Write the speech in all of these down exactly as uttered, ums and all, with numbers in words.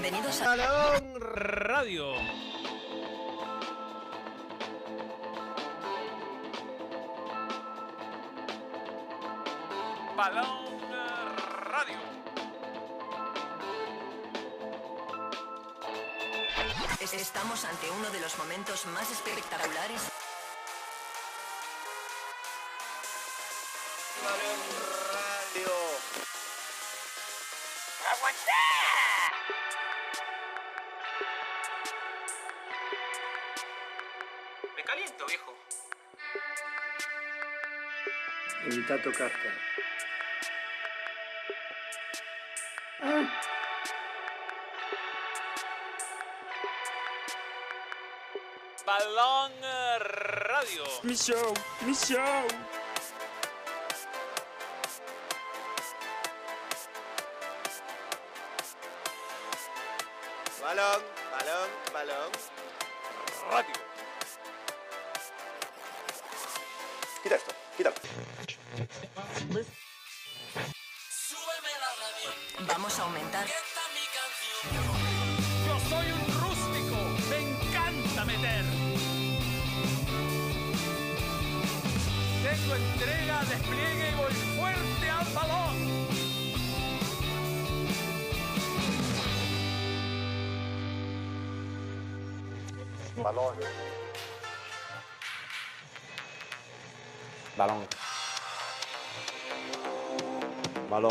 Bienvenidos a Balón Radio. Balón Radio. Estamos ante uno de los momentos más espectaculares. Balón Radio. ¡Aguanta! Me caliento, viejo. Evita tocarte. Balón Radio. Mi show, mi show. Balón, balón, balón. Radio. Quita esto, quítalo. Vamos a aumentar. Yo soy un rústico. Me encanta meter. Tengo entrega, despliegue y voy fuerte al balón. Balón. Balón. Balón.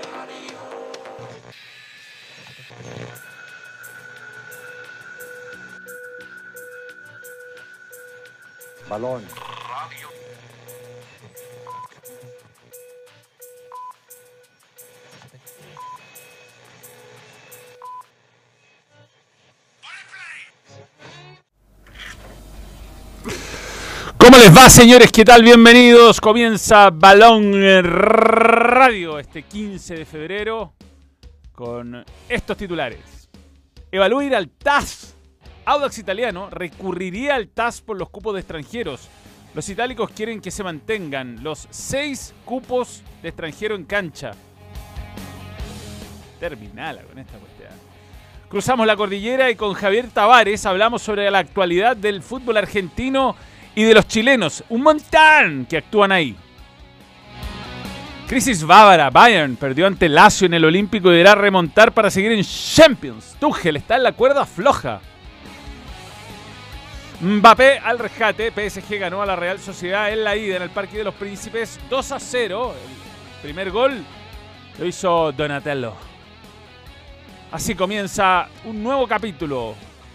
Balón. ¿Cómo les va, señores? ¿Qué tal? Bienvenidos. Comienza Balón Radio este quince de febrero con estos titulares. Evalúa ir al T A S. Audax Italiano recurriría al T A S por los cupos de extranjeros. Los itálicos quieren que se mantengan los seis cupos de extranjero en cancha. Terminala con esta cuestión. Cruzamos la cordillera y con Javier Tavares hablamos sobre la actualidad del fútbol argentino y de los chilenos, un montón que actúan ahí. Crisis bávara, Bayern perdió ante Lazio en el Olímpico y deberá remontar para seguir en Champions. Tuchel está en la cuerda floja. Mbappé al rescate, P S G ganó a la Real Sociedad en la ida en el Parque de los Príncipes dos a cero. El primer gol lo hizo Donatello. Así comienza un nuevo capítulo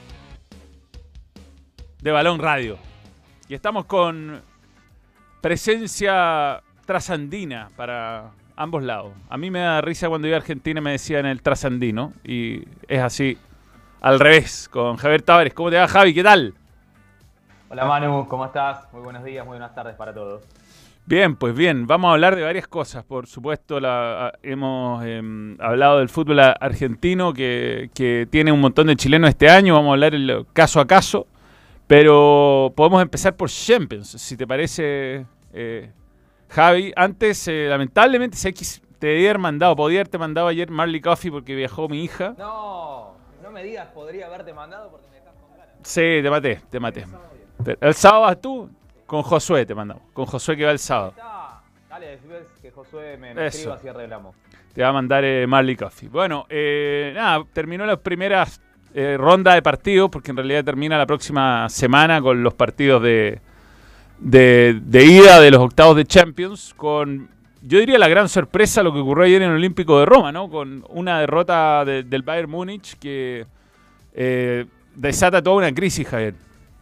de Balón Radio. Y estamos con presencia trasandina para ambos lados. A mí me da risa cuando iba a Argentina me decían el trasandino. Y es así, al revés, con Javier Tavares. ¿Cómo te va, Javi? ¿Qué tal? Hola Manu, ¿cómo estás? Muy buenos días, muy buenas tardes para todos. Bien, pues bien, vamos a hablar de varias cosas. Por supuesto, la, hemos eh, hablado del fútbol argentino que, que tiene un montón de chilenos este año. Vamos a hablar el caso a caso. Pero podemos empezar por Champions, si te parece, eh, Javi. Antes, eh, lamentablemente, sé que te debía haber mandado, podía haberte mandado ayer Marley Coffee porque viajó mi hija. No, no me digas, podría haberte mandado porque me dejas con ganas. Sí, te maté, te maté. Pero el sábado vas tú, con Josué te mandamos. Con Josué que va el sábado. Está. Dale, ves que Josué me, me escriba así arreglamos. Te va a mandar eh, Marley Coffee. Bueno, eh, nada, terminó las primeras eh, rondas de partidos, porque en realidad termina la próxima semana con los partidos de, de, de ida de los octavos de Champions, con, yo diría, la gran sorpresa lo que ocurrió ayer en el Olímpico de Roma, ¿no? Con una derrota de, del Bayern Múnich que eh, desata toda una crisis, Javier.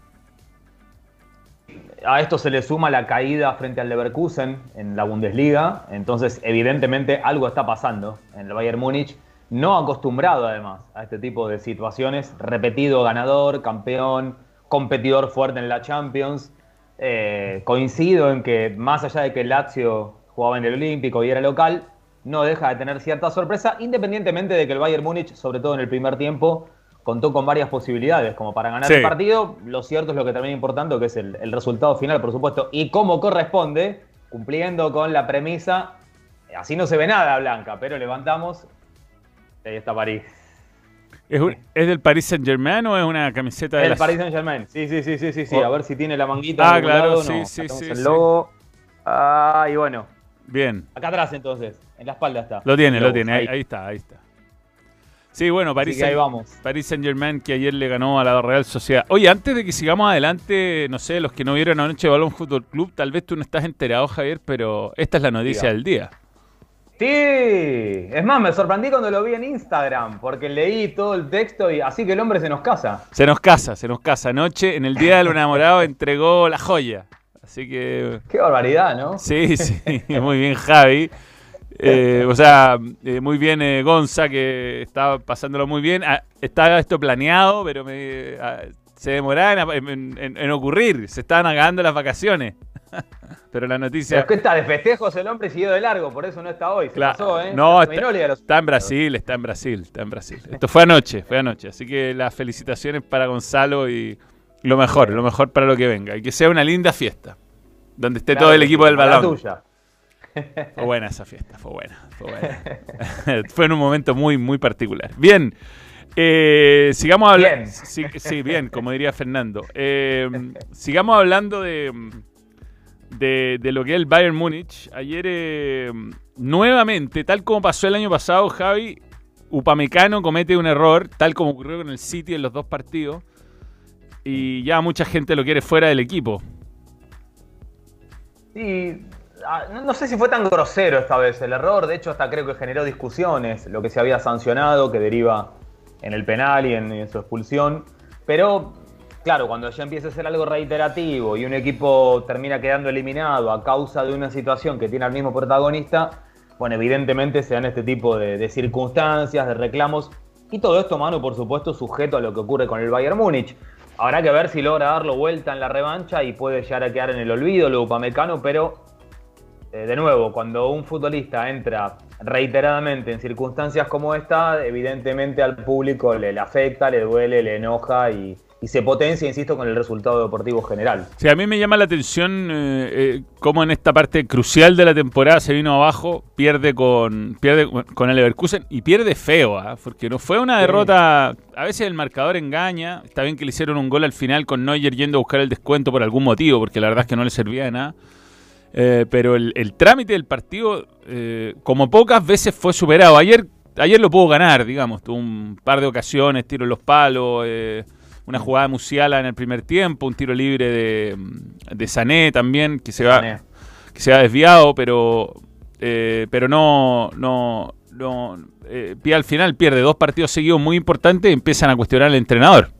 A esto se le suma la caída frente al Leverkusen en la Bundesliga, entonces evidentemente algo está pasando en el Bayern Múnich, no acostumbrado además a este tipo de situaciones, repetido ganador, campeón, competidor fuerte en la Champions. Eh, coincido en que más allá de que el Lazio jugaba en el Olímpico y era local, no deja de tener cierta sorpresa, independientemente de que el Bayern Múnich, sobre todo en el primer tiempo, contó con varias posibilidades como para ganar sí. el partido. Lo cierto es lo que termina importando, que es el, el resultado final, por supuesto, y como corresponde, cumpliendo con la premisa. Así no se ve nada, Blanca, pero levantamos. Ahí está París. ¿Es, un- ¿Es del Paris Saint Germain o es una camiseta de El la... Paris Saint Germain. Sí, sí, sí, sí, sí, sí. Oh. A ver si tiene la manguita. Ah, en algún claro, lado. sí, No, sí, acá tenemos sí, el sí. logo. Ah, y bueno. Bien, Acá atrás entonces. En la espalda está. lo tiene, El lo logo, tiene, ahí, ahí está, ahí está. Sí, bueno, Así Paris que ahí Saint, vamos. Paris Saint Germain que ayer le ganó a la Real Sociedad. Oye, antes de que sigamos adelante, no sé, los que no vieron anoche Balón Fútbol Club, tal vez tú no estás enterado, Javier, pero esta es la noticia Diga. del día. Sí, es más, me sorprendí cuando lo vi en Instagram, porque leí todo el texto y así que el hombre se nos casa. Se nos casa, se nos casa. Anoche, en el Día de los Enamorados, entregó la joya. Así que, Qué barbaridad, ¿no? sí, sí, muy bien Javi. Eh, o sea, eh, muy bien eh, Gonza, que estaba pasándolo muy bien. Ah, estaba esto planeado, pero me, ah, se demoraba en, en- en- en ocurrir. Se estaban acabando las vacaciones. Pero la Pero noticia... es que está de festejos el hombre siguió de largo, por eso no está hoy. Se Cla- pasó, ¿eh? No, Se está, terminó el día de los- está en Brasil, está en Brasil, está en Brasil. Esto fue anoche, fue anoche. Así que las felicitaciones para Gonzalo y lo mejor, lo mejor para lo que venga. Y que sea una linda fiesta, donde esté Claro todo el que equipo sí, del para la balón. tuya. Fue buena esa fiesta, fue buena, fue buena. Fue en un momento muy, muy particular. Bien, eh, sigamos hablando. Bien. Sí, sí, bien, como diría Fernando. Eh, sigamos hablando de, de, de lo que es el Bayern Múnich. Ayer, eh, nuevamente, tal como pasó el año pasado, Javi, Upamecano comete un error, tal como ocurrió con el City en los dos partidos. Y ya mucha gente lo quiere fuera del equipo. Sí, ah, no, no sé si fue tan grosero esta vez el error, de hecho hasta creo que generó discusiones, lo que se había sancionado, que deriva en el penal y en, en su expulsión, pero claro, cuando ya empieza a ser algo reiterativo y un equipo termina quedando eliminado a causa de una situación que tiene al mismo protagonista, bueno, evidentemente se dan este tipo de, de circunstancias, de reclamos, y todo esto, Manu, por supuesto, sujeto a lo que ocurre con el Bayern Múnich. Habrá que ver si logra darlo vuelta en la revancha y puede llegar a quedar en el olvido lo Upamecano, pero eh, de nuevo, cuando un futbolista entra reiteradamente en circunstancias como esta, evidentemente al público le, le afecta, le duele, le enoja y, y se potencia, insisto, con el resultado deportivo general. Sí, a mí me llama la atención eh, eh, cómo en esta parte crucial de la temporada se vino abajo, pierde con pierde con el Leverkusen y pierde feo, ¿ah? Porque no fue una Sí. derrota. A veces el marcador engaña. Está bien que le hicieron un gol al final con Neuer yendo a buscar el descuento por algún motivo, porque la verdad es que no le servía de nada. Eh, pero el, el trámite del partido, eh, como pocas veces, fue superado. Ayer, ayer lo pudo ganar, digamos. Tuvo un par de ocasiones, tiro en los palos. Eh, Una jugada de Musiala en el primer tiempo, un tiro libre de, de Sané también, que se va, Sané. que se ha desviado, pero eh, pero no, no, no eh, Pia al final pierde dos partidos seguidos muy importantes y empiezan a cuestionar al entrenador.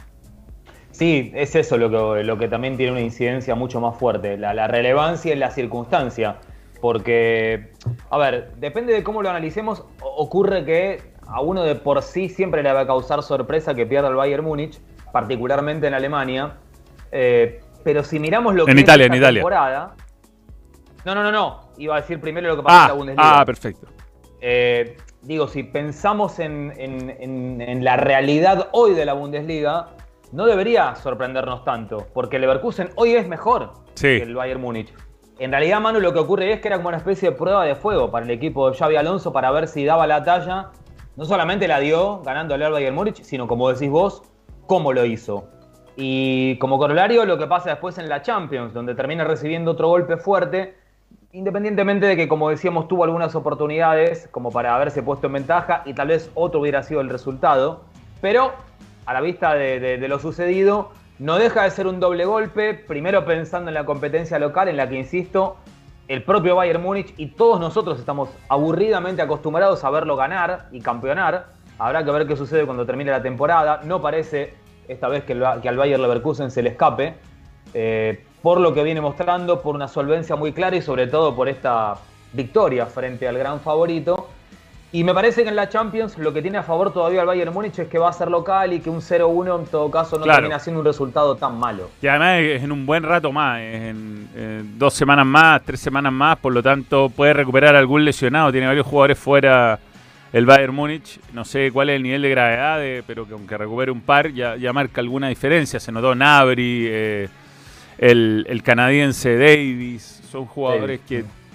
Sí, es eso lo que, lo que también tiene una incidencia mucho más fuerte, la, la relevancia en la circunstancia. Porque, a ver, depende de cómo lo analicemos, o- ocurre que a uno de por sí siempre le va a causar sorpresa que pierda el Bayern Múnich, particularmente en Alemania. Eh, pero si miramos lo que En es Italia, esta en Italia. temporada... No, no, no, no. Iba a decir primero lo que pasa en Ah, la Bundesliga. ah, perfecto. Eh, digo, si pensamos en, en- en- en la realidad hoy de la Bundesliga, no debería sorprendernos tanto, porque el Leverkusen hoy es mejor Sí. que el Bayern Múnich. En realidad, Manu, lo que ocurre es que era como una especie de prueba de fuego para el equipo de Xabi Alonso para ver si daba la talla. No solamente la dio ganándole al Bayern Múnich, sino, como decís vos, cómo lo hizo. Y como corolario, lo que pasa después en la Champions, donde termina recibiendo otro golpe fuerte, independientemente de que, como decíamos, tuvo algunas oportunidades como para haberse puesto en ventaja y tal vez otro hubiera sido el resultado, pero a la vista de, de- de lo sucedido, no deja de ser un doble golpe, primero pensando en la competencia local, en la que, insisto, el propio Bayern Múnich y todos nosotros estamos aburridamente acostumbrados a verlo ganar y campeonar. Habrá que ver qué sucede cuando termine la temporada. No parece esta vez que, el, que al Bayer Leverkusen se le escape, eh, por lo que viene mostrando, por una solvencia muy clara y sobre todo por esta victoria frente al gran favorito. Y me parece que en la Champions lo que tiene a favor todavía el Bayern Múnich es que va a ser local y que un cero uno en todo caso no Claro. termina siendo un resultado tan malo. Y además es en un buen rato más, es en, en dos semanas más, tres semanas más, por lo tanto puede recuperar algún lesionado, tiene varios jugadores fuera el Bayern Múnich, no sé cuál es el nivel de gravedad, de- pero que aunque recupere un par ya, ya marca alguna diferencia, se notó Gnabry, eh, el, el canadiense Davis, son jugadores Davis, que, sí.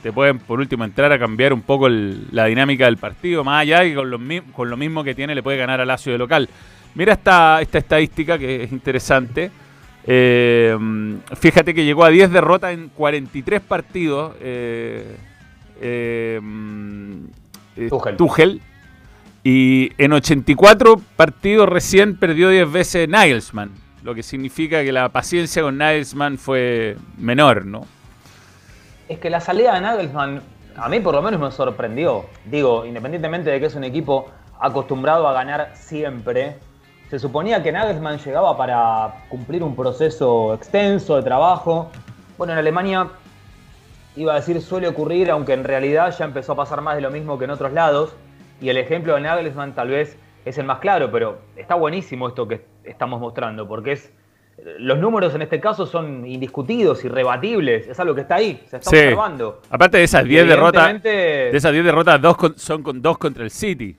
te pueden por último entrar a cambiar un poco el, la dinámica del partido, más allá de que con lo, con lo mismo que tiene le puede ganar a Lazio de local. Mira esta, esta estadística que es interesante. Eh, fíjate que llegó a diez derrotas en cuarenta y tres partidos. Eh, eh, eh, Tuchel. Tuchel. Y en ochenta y cuatro partidos recién perdió diez veces Nagelsmann, lo que significa que la paciencia con Nagelsmann fue menor, ¿no? Es que la salida de Nagelsmann, a mí por lo menos me sorprendió. Digo, independientemente de que es un equipo acostumbrado a ganar siempre, se suponía que Nagelsmann llegaba para cumplir un proceso extenso de trabajo. Bueno, en Alemania, iba a decir, suele ocurrir, aunque en realidad ya empezó a pasar más de lo mismo que en otros lados. Y el ejemplo de Nagelsmann tal vez es el más claro, pero está buenísimo esto que estamos mostrando, porque es... Los números en este caso son indiscutidos, irrebatibles, es algo que está ahí, se está sí. observando. Aparte de esas diez derrotas, Evidentemente- de esas diez derrotas, dos con- son con dos contra el City.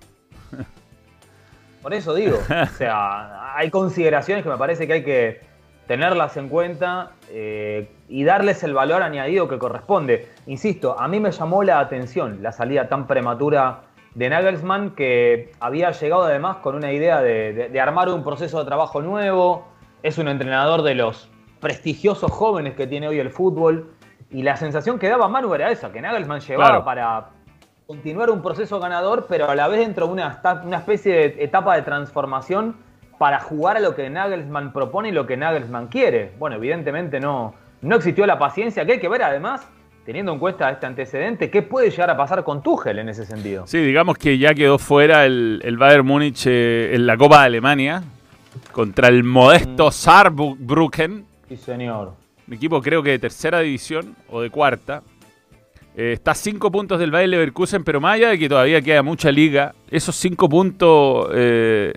Por eso digo, o sea, hay consideraciones que me parece que hay que tenerlas en cuenta eh, y darles el valor añadido que corresponde. Insisto, a mí me llamó la atención la salida tan prematura de Nagelsmann, que había llegado además con una idea de, de, de armar un proceso de trabajo nuevo. Es un entrenador de los prestigiosos jóvenes que tiene hoy el fútbol, y la sensación que daba Manu era esa, que Nagelsmann llevaba Claro. para continuar un proceso ganador, pero a la vez dentro de una, una especie de etapa de transformación para jugar a lo que Nagelsmann propone y lo que Nagelsmann quiere. Bueno, evidentemente no, no existió la paciencia, que hay que ver además, teniendo en cuenta este antecedente, qué puede llegar a pasar con Tuchel en ese sentido. Sí, digamos que ya quedó fuera el, el Bayern Múnich eh, en la Copa de Alemania contra el modesto Saarbrücken, Sí, señor. un equipo creo que de tercera división o de cuarta. Eh, está a cinco puntos del Bayer Leverkusen, pero más allá de que todavía queda mucha liga, esos cinco puntos eh,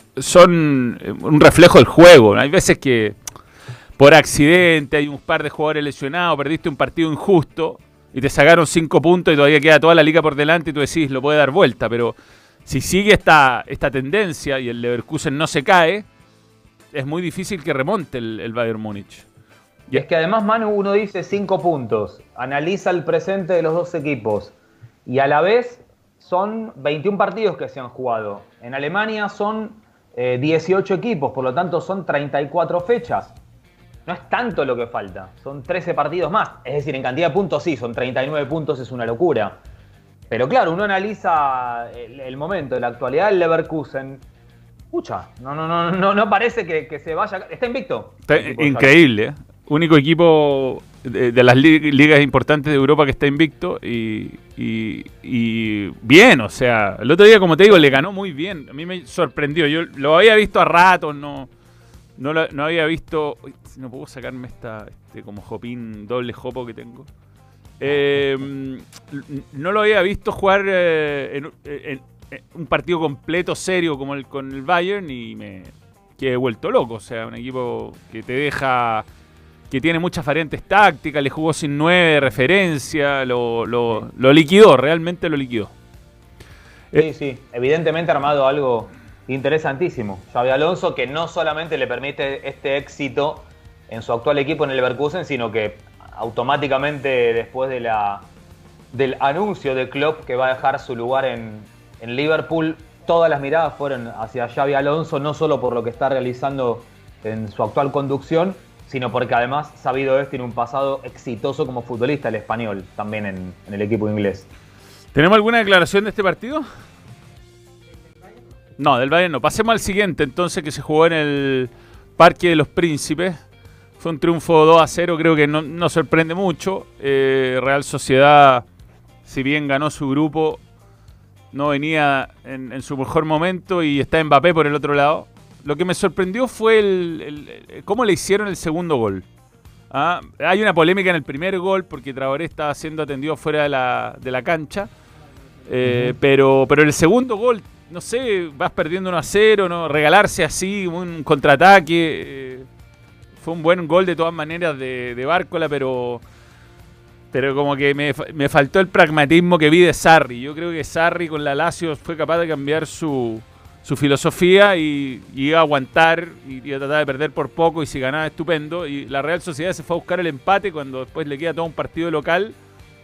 son un reflejo del juego, ¿no? Hay veces que por accidente hay un par de jugadores lesionados, perdiste un partido injusto y te sacaron cinco puntos y todavía queda toda la liga por delante y tú decís, lo puede dar vuelta, pero si sigue esta, esta tendencia y el Leverkusen no se cae, es muy difícil que remonte el, el Bayern Múnich. Y es que además, Manu, uno dice cinco puntos, analiza el presente de los dos equipos y a la vez son veintiún partidos que se han jugado. En Alemania son eh, dieciocho equipos, por lo tanto son treinta y cuatro fechas. No es tanto lo que falta, son trece partidos más. Es decir, en cantidad de puntos sí, son treinta y nueve puntos, es una locura. Pero claro, uno analiza el, el momento, la actualidad del Leverkusen. Pucha, no, no, no, no, no parece que, que se vaya. Está invicto. Está El equipo de increíble, ¿eh? Único equipo de, de las li- ligas importantes de Europa que está invicto y, y, y bien, o sea, el otro día, como te digo, le ganó muy bien. A mí me sorprendió. Yo lo había visto a ratos, no, no, lo- no había visto. Uy, si no puedo sacarme esta este como jopín, doble jopo que tengo. Eh, no lo había visto jugar eh, en, en- en un partido completo, serio, como el con el Bayern, y me quedé vuelto loco. O sea, un equipo que te deja, que tiene muchas variantes tácticas, le jugó sin nueve de referencia, lo, lo, lo liquidó, realmente lo liquidó. Sí, sí, evidentemente ha armado algo interesantísimo. Xabi Alonso, que no solamente le permite este éxito en su actual equipo en el Leverkusen, sino que automáticamente después de la, del anuncio de Klopp que va a dejar su lugar en, en Liverpool, todas las miradas fueron hacia Xabi Alonso, no solo por lo que está realizando en su actual conducción, sino porque además, sabido es, tiene un pasado exitoso como futbolista, el español, también en, en el equipo inglés. ¿Tenemos alguna declaración de este partido? No, del Bayern no. Pasemos al siguiente, entonces, que se jugó en el Parque de los Príncipes. Fue un triunfo dos a cero, creo que no, no sorprende mucho. Eh, Real Sociedad, si bien ganó su grupo, no venía en, en su mejor momento y está Mbappé por el otro lado. Lo que me sorprendió fue el, el- el- cómo le hicieron el segundo gol. Ah, hay una polémica en el primer gol porque Traoré estaba siendo atendido fuera de la, de la cancha. Eh, uh-huh. pero, pero el segundo gol, no sé, vas perdiendo uno a cero, ¿no? Regalarse así, un contraataque. Eh, fue un buen gol de todas maneras de, de Bárcola, pero, pero como que me, me faltó el pragmatismo que vi de Sarri. Yo creo que Sarri con la Lazio fue capaz de cambiar su, su filosofía y, y iba a aguantar y iba a tratar de perder por poco, y si ganaba estupendo. Y la Real Sociedad se fue a buscar el empate cuando después le queda todo un partido local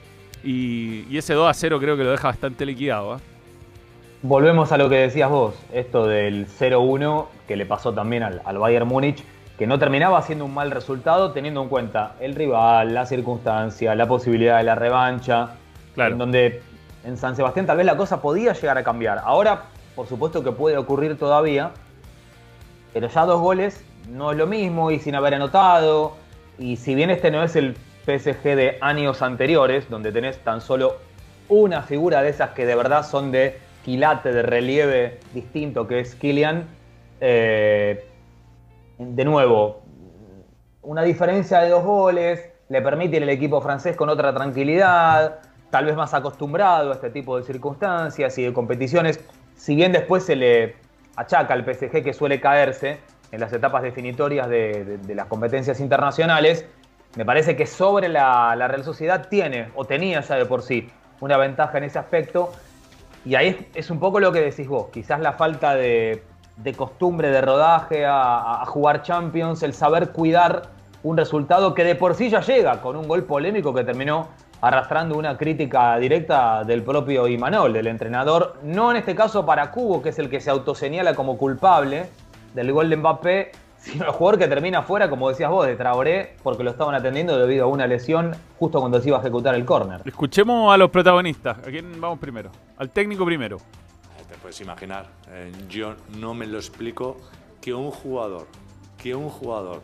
Y, y ese dos a cero creo que lo deja bastante liquidado. ¿eh? Volvemos a lo que decías vos, esto del cero uno que le pasó también al, al Bayern Múnich, que no terminaba siendo un mal resultado teniendo en cuenta el rival, la circunstancia, la posibilidad de la revancha, Claro. en donde en San Sebastián tal vez la cosa podía llegar a cambiar. Ahora, por supuesto que puede ocurrir todavía, pero ya dos goles no es lo mismo y sin haber anotado, y si bien este no es el P S G de años anteriores, donde tenés tan solo una figura de esas que de verdad son de quilate, de relieve distinto, que es Kylian, eh, de nuevo, una diferencia de dos goles le permite al equipo francés con otra tranquilidad, tal vez más acostumbrado a este tipo de circunstancias y de competiciones, si bien después se le achaca al P S G que suele caerse en las etapas definitorias de, de, de las competencias internacionales, me parece que sobre la, la Real Sociedad tiene, o tenía ya de por sí, una ventaja en ese aspecto, y ahí es, es un poco lo que decís vos, quizás la falta de, de costumbre, de rodaje a, a jugar Champions, el saber cuidar un resultado que de por sí ya llega, con un gol polémico que terminó arrastrando una crítica directa del propio Imanol, del entrenador, no en este caso para Kubo, que es el que se autoseñala como culpable del gol de Mbappé, sino el jugador que termina fuera, como decías vos, de Traoré, porque lo estaban atendiendo debido a una lesión justo cuando se iba a ejecutar el córner. Escuchemos a los protagonistas. ¿A quién vamos primero? Al técnico primero. Te puedes imaginar, eh, yo no me lo explico que un jugador, que un jugador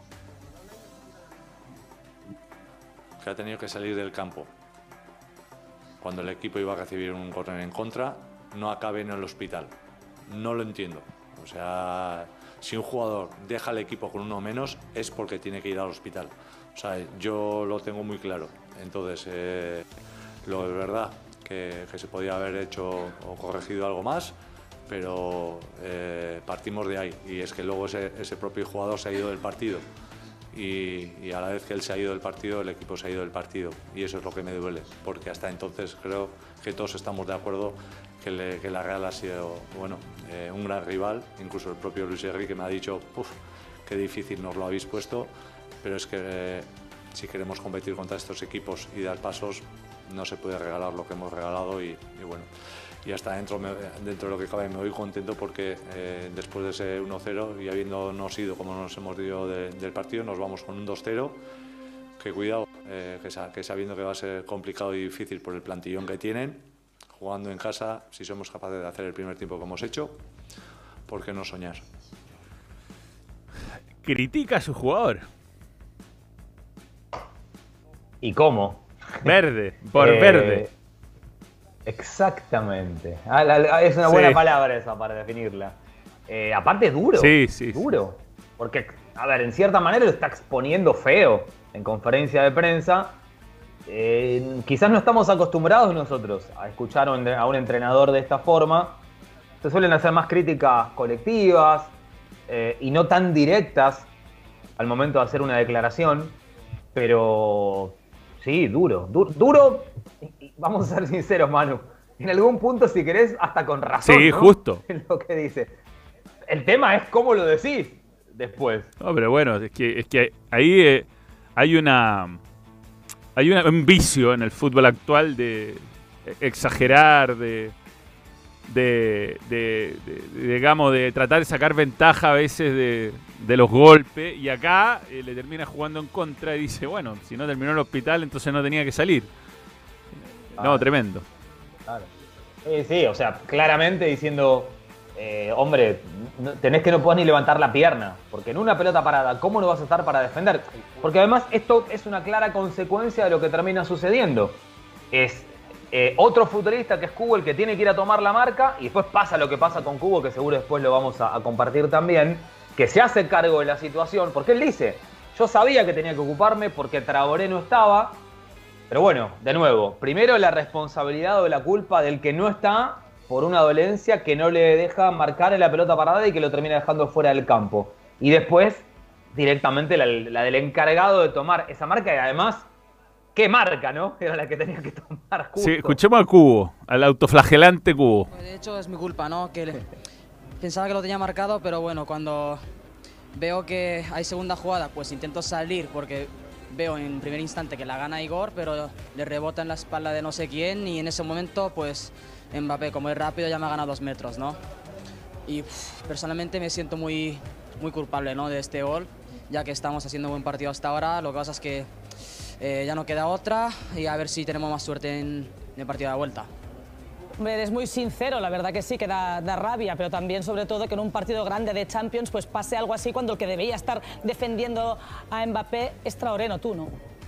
que ha tenido que salir del campo cuando el equipo iba a recibir un córner en contra, no acabe en el hospital. No lo entiendo. O sea, si un jugador deja al equipo con uno menos, es porque tiene que ir al hospital. O sea, yo lo tengo muy claro. Entonces, eh, lo es verdad que, que se podía haber hecho o corregido algo más, pero eh, partimos de ahí. Y es que luego ese, ese propio jugador se ha ido del partido. Y, y a la vez que él se ha ido del partido, el equipo se ha ido del partido. Y eso es lo que me duele, porque hasta entonces creo que todos estamos de acuerdo que, le, que la Real ha sido, bueno, eh, un gran rival. Incluso el propio Luis Enrique me ha dicho, uff, qué difícil nos lo habéis puesto, pero es que eh, si queremos competir contra estos equipos y dar pasos, no se puede regalar lo que hemos regalado. Y, y bueno, y hasta dentro, me, dentro de lo que cabe me voy contento porque eh, después de ese uno cero y habiéndonos ido como nos hemos ido de, del partido, nos vamos con un dos cero, que cuidado, eh, que, que sabiendo que va a ser complicado y difícil por el plantillón que tienen, jugando en casa, si somos capaces de hacer el primer tiempo que hemos hecho, ¿por qué no soñar? Critica a su jugador. ¿Y cómo? Verde, por Eh, verde. Exactamente. Ah, la- la- es una buena Sí. palabra esa para definirla. Eh, aparte duro. Sí, sí, Duro. Porque, a ver, en cierta manera lo está exponiendo feo en conferencia de prensa. Eh, quizás no estamos acostumbrados nosotros a escuchar a un, a un entrenador de esta forma. Se suelen hacer más críticas colectivas eh, y no tan directas al momento de hacer una declaración. Pero sí, duro. Du- duro, y- y vamos a ser sinceros, Manu. En algún punto, si querés, hasta con razón. Sí, ¿no? justo. Es lo que dice. El tema es cómo lo decís después. No, pero bueno, es que, es que ahí eh, hay una hay una- un vicio en el fútbol actual de exagerar, de, de, de- de- de, digamos, de tratar de sacar ventaja a veces de, de los golpes, y acá eh, le termina jugando en contra y dice, bueno, si no terminó en el hospital, entonces no tenía que salir. No, Ah. tremendo. Claro. Sí, sí, o sea, claramente diciendo, eh, hombre, no- tenés que no podés ni levantar la pierna, porque en una pelota parada, ¿cómo no vas a estar para defender? Porque además esto es una clara consecuencia de lo que termina sucediendo. Es eh, otro futbolista que es Kubo el que tiene que ir a tomar la marca, y después pasa lo que pasa con Kubo, que seguro después lo vamos a, a compartir también, que se hace cargo de la situación, porque él dice, yo sabía que tenía que ocuparme porque Traoré no estaba. Pero bueno, de nuevo, primero la responsabilidad o la culpa del que no está por una dolencia que no le deja marcar en la pelota parada y que lo termina dejando fuera del campo. Y después, directamente la, la del encargado de tomar esa marca, y además, ¿qué marca, no? Era la que tenía que tomar justo. Sí, escuchemos al Cubo, al autoflagelante Cubo. De hecho es mi culpa, ¿no? Que le- pensaba que lo tenía marcado, pero bueno, cuando veo que hay segunda jugada, pues intento salir porque veo en primer instante que la gana Igor, pero le rebota en la espalda de no sé quién y en ese momento pues Mbappé, como es rápido, ya me ha ganado dos metros, ¿no? Y uf, personalmente me siento muy, muy culpable, ¿no?, de este gol, ya que estamos haciendo un buen partido hasta ahora. Lo que pasa es que eh, ya no queda otra y a ver si tenemos más suerte en, en el partido de vuelta. Hombre, eres muy sincero, la verdad que sí, que da, da rabia, pero también sobre todo que en un partido grande de Champions pues pase algo así cuando el que debía estar defendiendo a Mbappé es Traoré, no tú, ¿no?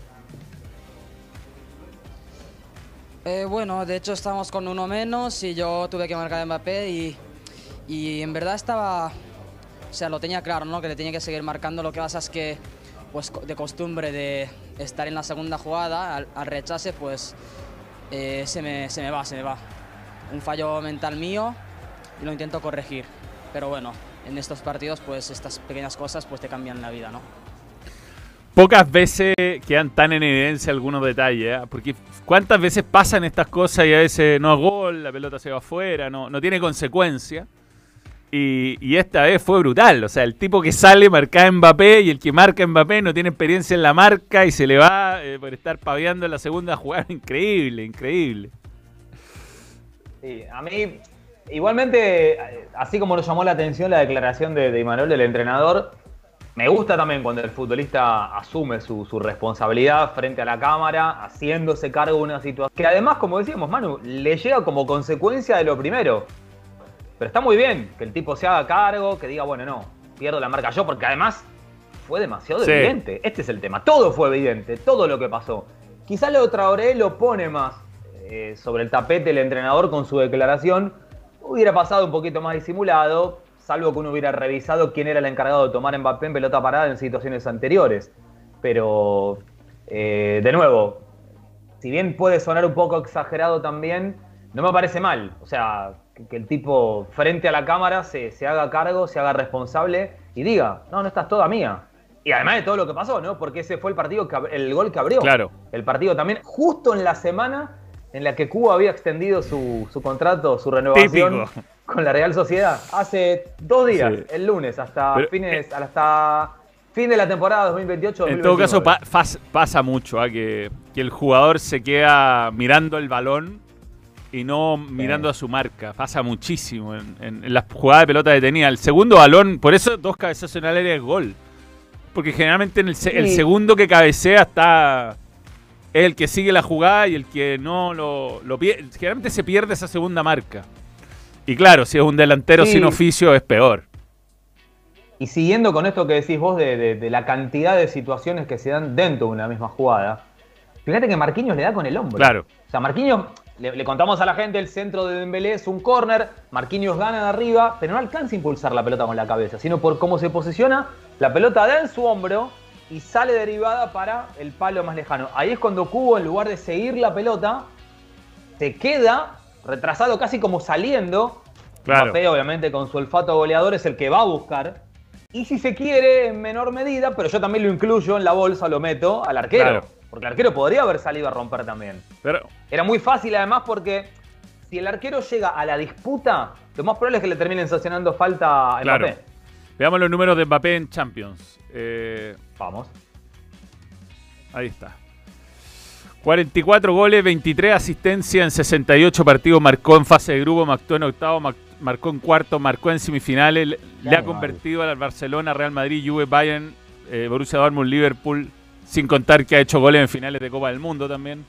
Eh, bueno, de hecho estamos con uno menos y yo tuve que marcar a Mbappé y, y en verdad estaba, o sea, lo tenía claro, ¿no?, que le tenía que seguir marcando. Lo que pasa es que, pues de costumbre de estar en la segunda jugada, al, al rechace, pues eh, se, me, se me va, se me va. Un fallo mental mío y lo intento corregir. Pero bueno, en estos partidos, pues estas pequeñas cosas pues te cambian la vida, ¿no? Pocas veces quedan tan en evidencia algunos detalles, ¿eh? Porque cuántas veces pasan estas cosas y a veces no es gol, la pelota se va afuera, no, no tiene consecuencia. Y, y esta vez fue brutal, o sea, el tipo que sale marca a Mbappé y el que marca a Mbappé no tiene experiencia en la marca y se le va eh, por estar paveando en la segunda jugada. Increíble, increíble. Sí, a mí, igualmente, así como nos llamó la atención la declaración de, de Imanol, del entrenador, me gusta también cuando el futbolista asume su, su responsabilidad frente a la cámara, haciéndose cargo de una situación que además, como decíamos, Manu, le llega como consecuencia de lo primero. Pero está muy bien que el tipo se haga cargo, que diga, bueno, no, pierdo la marca yo, porque además fue demasiado sí. evidente. Este es el tema, todo fue evidente, todo lo que pasó. Quizás lo de Traoré lo pone más eh, sobre el tapete el entrenador con su declaración, hubiera pasado un poquito más disimulado, salvo que uno hubiera revisado quién era el encargado de tomar a Mbappé en pelota parada en situaciones anteriores. Pero, eh, de nuevo, si bien puede sonar un poco exagerado también, no me parece mal. O sea, que, que el tipo frente a la cámara se, se haga cargo, se haga responsable y diga, no, no, estás toda mía. Y además de todo lo que pasó, ¿no? Porque ese fue el partido que, el gol que abrió. Claro. El partido también, justo en la semana en la que Cuba había extendido su, su contrato, su renovación Típico. con la Real Sociedad. Hace dos días, sí. el lunes, hasta Pero, fines, eh, hasta fin de la temporada dos mil veintiocho dos mil veintinueve. En todo caso, pa, pas, pasa mucho, ¿eh? que, que el jugador se queda mirando el balón y no mirando sí. a su marca. Pasa muchísimo en, en, en las jugadas de pelota detenida. El segundo balón, por eso dos cabezazos en el área es gol. Porque generalmente en el, sí. el segundo que cabecea está... es el que sigue la jugada y el que no lo, lo pierde. Generalmente se pierde esa segunda marca. Y claro, si es un delantero sí. sin oficio es peor. Y siguiendo con esto que decís vos de, de, de la cantidad de situaciones que se dan dentro de una misma jugada, fíjate que Marquinhos le da con el hombro. Claro. O sea, Marquinhos, le, le contamos a la gente, el centro de Dembélé es un córner, Marquinhos gana de arriba, pero no alcanza a impulsar la pelota con la cabeza, sino por cómo se posiciona, la pelota da en su hombro y sale derivada para el palo más lejano. Ahí es cuando Cubo, en lugar de seguir la pelota, se queda retrasado, casi como saliendo. Claro. Mbappé, obviamente, con su olfato goleador, es el que va a buscar. Y si se quiere, en menor medida, pero yo también lo incluyo en la bolsa, lo meto al arquero. Claro. Porque el arquero podría haber salido a romper también. Pero... Era muy fácil, además, porque si el arquero llega a la disputa, lo más probable es que le terminen sancionando falta a Mbappé. Claro. Veamos los números de Mbappé en Champions. Eh... Vamos. Ahí está. cuarenta y cuatro goles, veintitrés asistencias en sesenta y ocho partidos. Marcó en fase de grupo, marcó en octavo, marcó en cuarto, marcó en semifinales. Le, le ha convertido al Barcelona, Real Madrid, Juve, Bayern, eh, Borussia Dortmund, Liverpool. Sin contar que ha hecho goles en finales de Copa del Mundo también.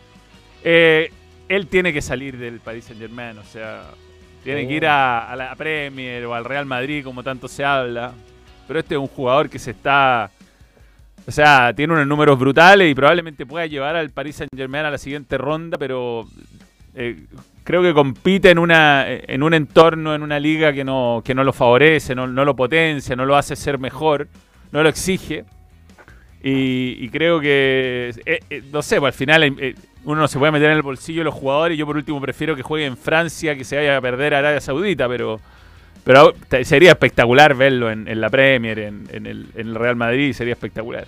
Eh, él tiene que salir del Paris Saint-Germain. O sea, tiene oh. que ir a, a la Premier o al Real Madrid, como tanto se habla. Pero este es un jugador que se está... O sea, tiene unos números brutales y probablemente pueda llevar al Paris Saint-Germain a la siguiente ronda, pero eh, creo que compite en una en un entorno, en una liga que no, que no lo favorece, no, no lo potencia, no lo hace ser mejor, no lo exige. Y, y creo que, eh, eh, no sé, pues al final eh, uno no se puede meter en el bolsillo de los jugadores. Yo por último prefiero que juegue en Francia, que se vaya a perder a Arabia Saudita, pero... Pero sería espectacular verlo en, en la Premier, en, en, el, en el Real Madrid, sería espectacular.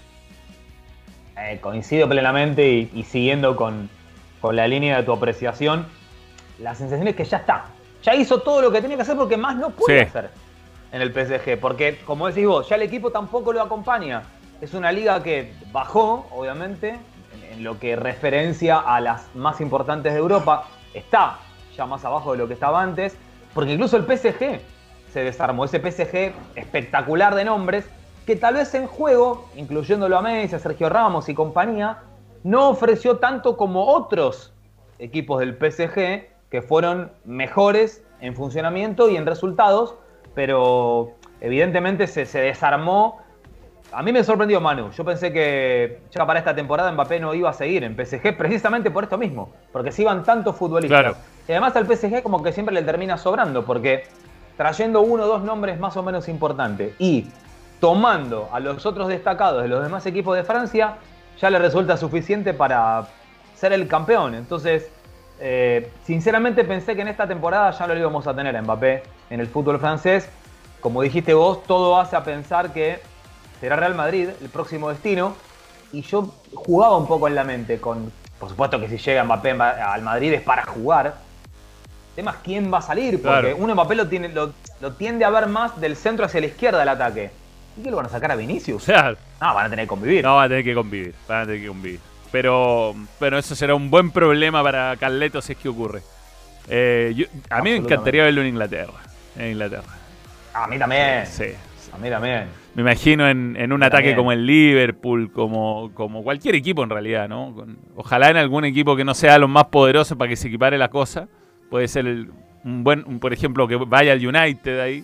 Eh, coincido plenamente y, y siguiendo con, con la línea de tu apreciación, la sensación es que ya está. Ya hizo todo lo que tenía que hacer porque más no puede sí. hacer en el P S G. Porque, como decís vos, ya el equipo tampoco lo acompaña. es una liga que bajó, obviamente, en, en lo que referencia a las más importantes de Europa. Está ya más abajo de lo que estaba antes, porque incluso el P S G se desarmó. Ese P S G espectacular de nombres, que tal vez en juego, incluyéndolo a Messi, a Sergio Ramos y compañía, no ofreció tanto como otros equipos del P S G que fueron mejores en funcionamiento y en resultados, pero evidentemente se, se desarmó. A mí me sorprendió, Manu. Yo pensé que ya para esta temporada Mbappé no iba a seguir en P S G precisamente por esto mismo, porque se iban tantos futbolistas. Claro. Y además al P S G como que siempre le termina sobrando, porque trayendo uno o dos nombres más o menos importantes y tomando a los otros destacados de los demás equipos de Francia, ya le resulta suficiente para ser el campeón. Entonces, eh, sinceramente pensé que en esta temporada ya lo íbamos a tener a Mbappé en el fútbol francés. Como dijiste vos, todo hace a pensar que será Real Madrid el próximo destino. Y yo jugaba un poco en la mente con, por supuesto que si llega Mbappé al Madrid es para jugar. El tema es quién va a salir, porque claro, uno Mbappé lo, tiene, lo, lo tiende a ver más del centro hacia la izquierda del ataque. ¿Y qué lo van a sacar a Vinicius? Claro. No, van a tener que convivir. No, van a tener que convivir. Van a tener que convivir. Pero, pero eso será un buen problema para Carleto si es que ocurre. Eh, yo, a mí me encantaría verlo en Inglaterra. En Inglaterra. A mí también. Sí. A mí también. Me imagino en, en un ataque también. como el Liverpool, como, como cualquier equipo en realidad, ¿no? Con, ojalá en algún equipo que no sea los más poderosos para que se equipare la cosa. Puede ser el, un buen, un, por ejemplo, que vaya al United ahí.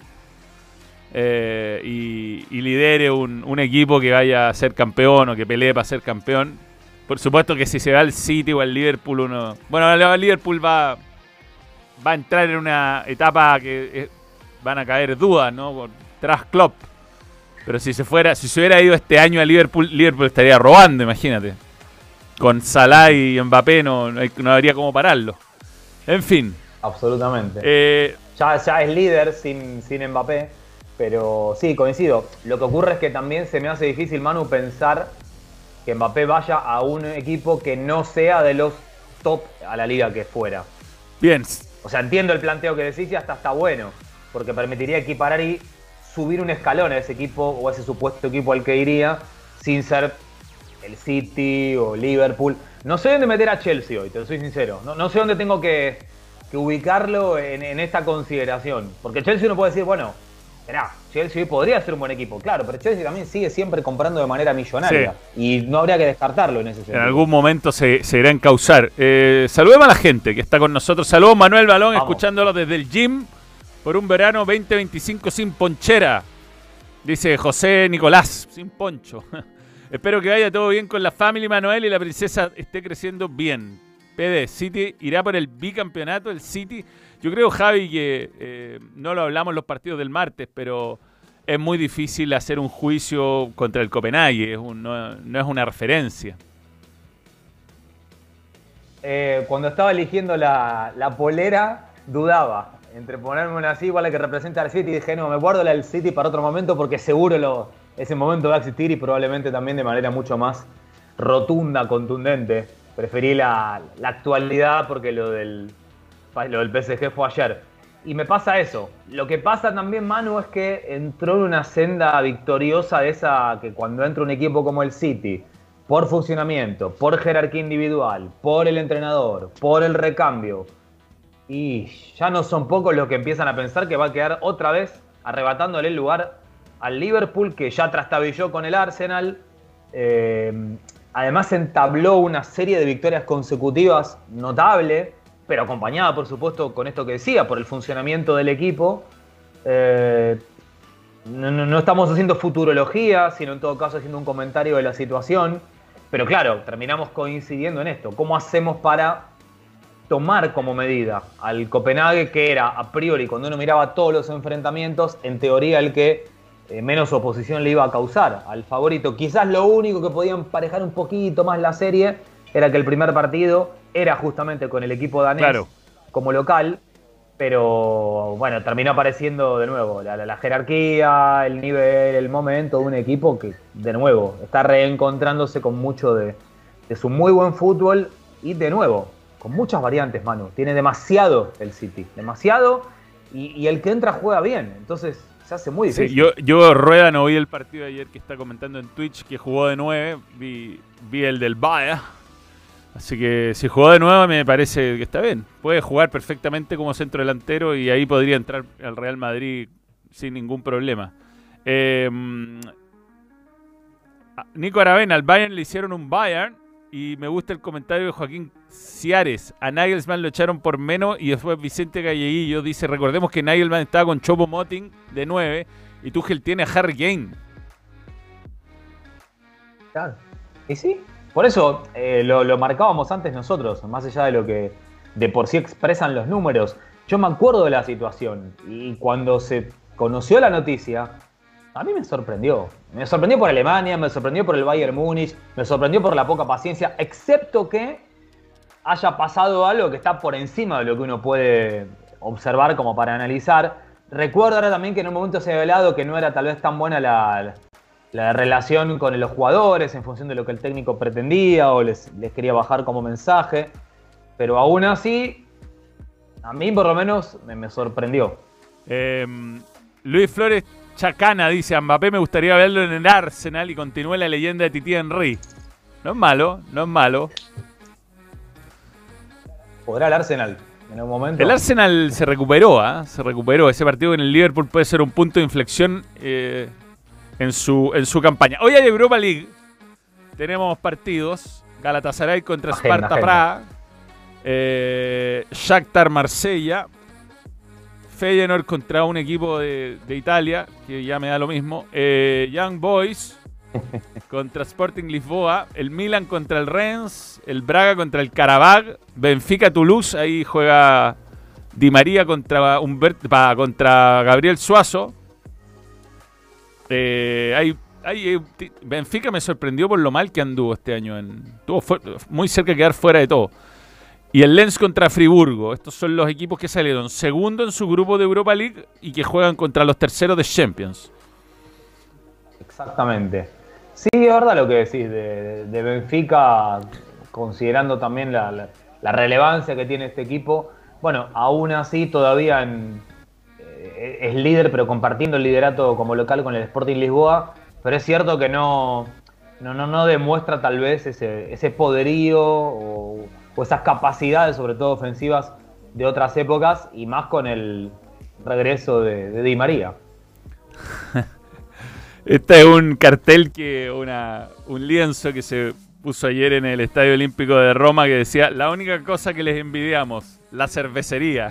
Eh, y, y lidere un, un equipo que vaya a ser campeón o que pelee para ser campeón. Por supuesto que si se va al City o al Liverpool, uno... Bueno, el Liverpool va, va a entrar en una etapa que eh, van a caer dudas, ¿no? Tras Klopp. Pero si se fuera, si se hubiera ido este año a Liverpool, Liverpool estaría robando, imagínate. Con Salah y Mbappé no, no, hay, no habría cómo pararlo. En fin. Absolutamente. Eh, ya, ya es líder sin, sin Mbappé. Pero sí, coincido. Lo que ocurre es que también se me hace difícil, Manu, pensar que Mbappé vaya a un equipo que no sea de los top a la liga que fuera. Bien. O sea, entiendo el planteo que decís y hasta está bueno, porque permitiría equiparar y subir un escalón a ese equipo o a ese supuesto equipo al que iría sin ser el City o Liverpool. No sé dónde meter a Chelsea hoy, te soy sincero. No, no sé dónde tengo que, que ubicarlo en, en esta consideración. Porque Chelsea uno puede decir, bueno... Mirá, Chelsea hoy podría ser un buen equipo, claro, pero Chelsea también sigue siempre comprando de manera millonaria. Sí. Y no habría que descartarlo en ese sentido. En algún momento se, se irá a encauzar. Eh, saludemos a la gente que está con nosotros. Saludos Manuel Balón, Vamos. escuchándolo desde el gym por un verano veinte veinticinco sin ponchera. Dice José Nicolás, sin poncho. Espero que vaya todo bien con la family, Manuel, y la princesa esté creciendo bien. P D, City irá por el bicampeonato, el City... Yo creo, Javi, que eh, no lo hablamos en los partidos del martes, pero es muy difícil hacer un juicio contra el Copenhague, es un, no, no es una referencia. Eh, cuando estaba eligiendo la, la polera, dudaba entre ponerme una así, igual la que representa al City, y dije, no, me guardo la del City para otro momento porque seguro lo, ese momento va a existir y probablemente también de manera mucho más rotunda, contundente. Preferí la, la actualidad porque lo del... Lo del P S G fue ayer. Y me pasa eso. Lo que pasa también, Manu, es que entró en una senda victoriosa de esa que cuando entra un equipo como el City, por funcionamiento, por jerarquía individual, por el entrenador, por el recambio, y ya no son pocos los que empiezan a pensar que va a quedar otra vez arrebatándole el lugar al Liverpool, que ya trastabilló con el Arsenal. Eh, además entabló una serie de victorias consecutivas notable, pero acompañada, por supuesto, con esto que decía, por el funcionamiento del equipo. Eh, no, no, no estamos haciendo futurología, sino en todo caso haciendo un comentario de la situación. Pero claro, terminamos coincidiendo en esto. ¿Cómo hacemos para tomar como medida al Copenhague, que era a priori, cuando uno miraba todos los enfrentamientos, en teoría el que eh, menos oposición le iba a causar al favorito? Quizás lo único que podía emparejar un poquito más la serie era que el primer partido era justamente con el equipo danés, claro, como local, pero bueno, terminó apareciendo de nuevo la, la, la jerarquía, el nivel, el momento de un equipo que, de nuevo, está reencontrándose con mucho de, de su muy buen fútbol y, de nuevo, con muchas variantes, Manu. Tiene demasiado el City, demasiado, y, y el que entra juega bien. Entonces, se hace muy difícil. Sí, yo, yo Rueda no vi el partido de ayer que está comentando en Twitch, que jugó de nueve, vi, vi el del Bayern. Así que si jugó de nuevo me parece que está bien. Puede jugar perfectamente como centro delantero y ahí podría entrar al Real Madrid sin ningún problema. Eh, Nico Aravena, al Bayern le hicieron un Bayern y me gusta el comentario de Joaquín Ciares. A Nagelsmann lo echaron por menos y después Vicente Galleguillo dice, recordemos que Nagelsmann estaba con Choupo-Moting de nueve y Tuchel tiene a Harry Kane. Claro. Y sí, por eso eh, lo, lo marcábamos antes nosotros, más allá de lo que de por sí expresan los números. Yo me acuerdo de la situación y cuando se conoció la noticia, a mí me sorprendió. Me sorprendió por Alemania, me sorprendió por el Bayern Múnich, me sorprendió por la poca paciencia, excepto que haya pasado algo que está por encima de lo que uno puede observar como para analizar. Recuerdo ahora también que en un momento se había hablado que no era tal vez tan buena la, la relación con los jugadores en función de lo que el técnico pretendía o les, les quería bajar como mensaje. Pero aún así, a mí por lo menos me, me sorprendió. Eh, Luis Flores Chacana dice, a Mbappé me gustaría verlo en el Arsenal y continúe la leyenda de Titi Henry. No es malo, no es malo. ¿Podrá el Arsenal en un momento? El Arsenal se recuperó, ¿eh? Se recuperó. Ese partido en el Liverpool puede ser un punto de inflexión eh, en, su, en su campaña. Hoy hay Europa League. Tenemos partidos. Galatasaray contra Agenda, Sparta agenda. Praga. Eh, Shakhtar Marsella. Feyenoord contra un equipo de, de Italia, que ya me da lo mismo. Eh, Young Boys contra Sporting Lisboa. El Milan contra el Rennes. El Braga contra el Karabag. Benfica Toulouse. Ahí juega Di María contra, Humbert, pa, contra Gabriel Suazo. Eh, hay, hay, eh, Benfica me sorprendió por lo mal que anduvo este año. En, estuvo fu muy cerca de quedar fuera de todo. Y el Lens contra Friburgo. Estos son los equipos que salieron segundo en su grupo de Europa League y que juegan contra los terceros de Champions. Exactamente. Sí, es verdad lo que decís de, de Benfica, considerando también la, la, la relevancia que tiene este equipo. Bueno, aún así todavía en, eh, es líder, pero compartiendo el liderato como local con el Sporting Lisboa. Pero es cierto que no, no, no, no demuestra tal vez ese, ese poderío o... o esas capacidades, sobre todo ofensivas, de otras épocas, y más con el regreso de, de Di María. Este es un cartel, que una, un lienzo que se puso ayer en el Estadio Olímpico de Roma que decía, la única cosa que les envidiamos, la cervecería.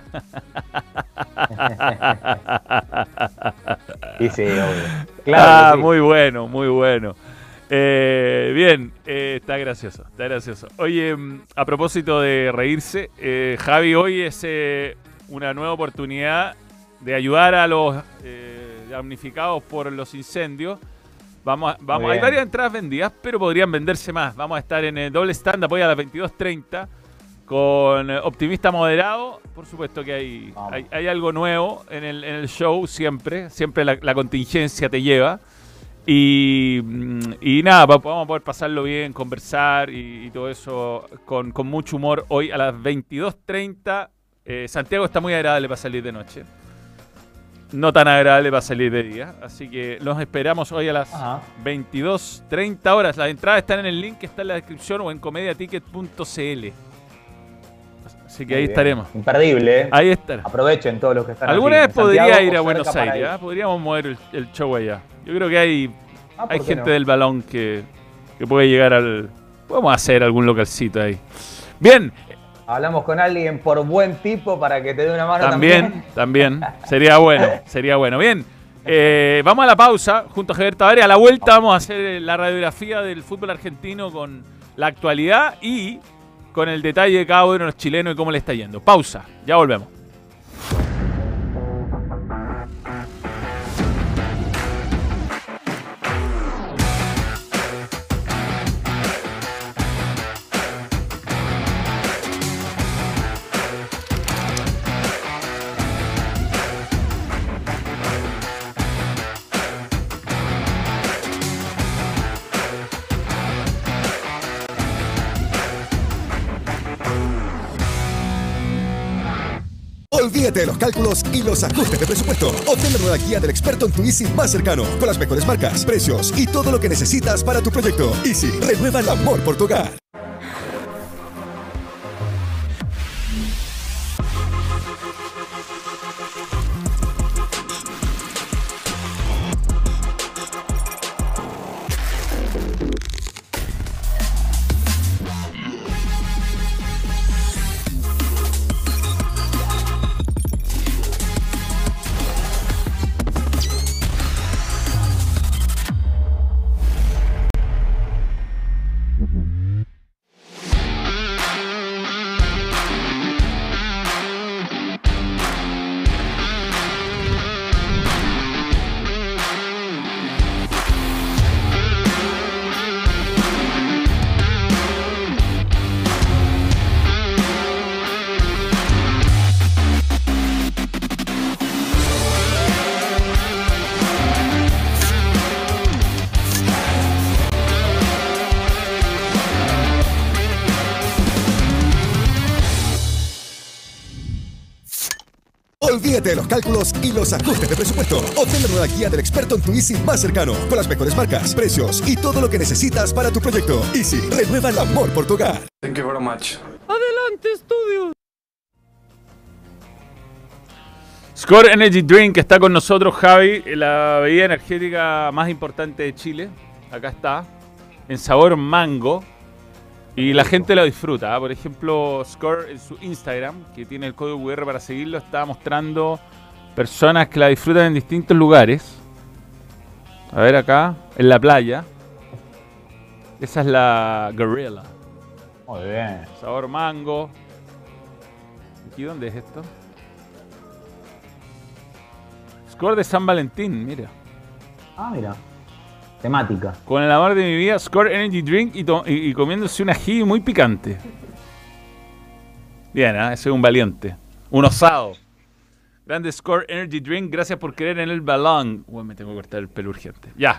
Y sí, obvio. Claro ah, que sí. Muy bueno, muy bueno. Eh, bien, eh, está gracioso, está gracioso. Oye, a propósito de reírse, eh, Javi, hoy es eh, una nueva oportunidad de ayudar a los eh, damnificados por los incendios. Vamos, a, vamos hay varias entradas vendidas, pero podrían venderse más. Vamos a estar en el doble stand-up hoy a las veintidós treinta con Optimista Moderado. Por supuesto que hay, hay, hay algo nuevo en el, en el show, siempre, siempre la, la contingencia te lleva. Y, y nada, vamos a poder pasarlo bien, conversar y, y todo eso con, con mucho humor hoy a las veintidós treinta. Eh, Santiago está muy agradable para salir de noche. No tan agradable para salir de día. Así que los esperamos hoy a las Ajá. veintidós treinta horas. Las entradas están en el link que está en la descripción o en comediaticket punto c l. Así que muy ahí bien. Estaremos. Imperdible, ¿eh? Ahí estará. Aprovechen todos los que están Alguna aquí. vez podría ir a Buenos Aires, ¿eh? Podríamos mover el, el show allá. Yo creo que hay, ah, hay gente no? del balón que, que puede llegar al... Podemos hacer algún localcito ahí. Bien. Hablamos con alguien por buen tipo para que te dé una mano también. También, también. Sería bueno, sería bueno. Bien, eh, vamos a la pausa junto a Javier Tavares. A la vuelta vamos a hacer la radiografía del fútbol argentino con la actualidad y con el detalle de cada uno de los chilenos y cómo le está yendo. Pausa, ya volvemos. Olvídate de los cálculos y los ajustes de presupuesto. Obtén la nueva guía del experto en tu Easy más cercano, con las mejores marcas, precios y todo lo que necesitas para tu proyecto. Easy, renueva el amor por tu hogar. Olvídate de los cálculos y los ajustes de presupuesto. Obtén la nueva guía del experto en tu Easy más cercano, con las mejores marcas, precios y todo lo que necesitas para tu proyecto. Easy, renueva el amor por tu hogar. Thank you very much. Adelante, estudios. Score Energy Drink está con nosotros, Javi, la bebida energética más importante de Chile. Acá está, en sabor mango. Y la gente lo disfruta, ¿eh? Por ejemplo, Score en su Instagram, que tiene el código cu erre para seguirlo, está mostrando personas que la disfrutan en distintos lugares. A ver acá, en la playa. Esa es la Gorilla. Muy bien. Sabor mango. ¿Aquí dónde es esto? Score de San Valentín, mira. Ah, mira. Temática. Con el amor de mi vida, Score Energy Drink y, y, y comiéndose un ají muy picante. Bien, ¿eh? Ese es un valiente. Un osado. Grande Score Energy Drink, gracias por creer en el balón. Uy, me tengo que cortar el pelo urgente. Ya.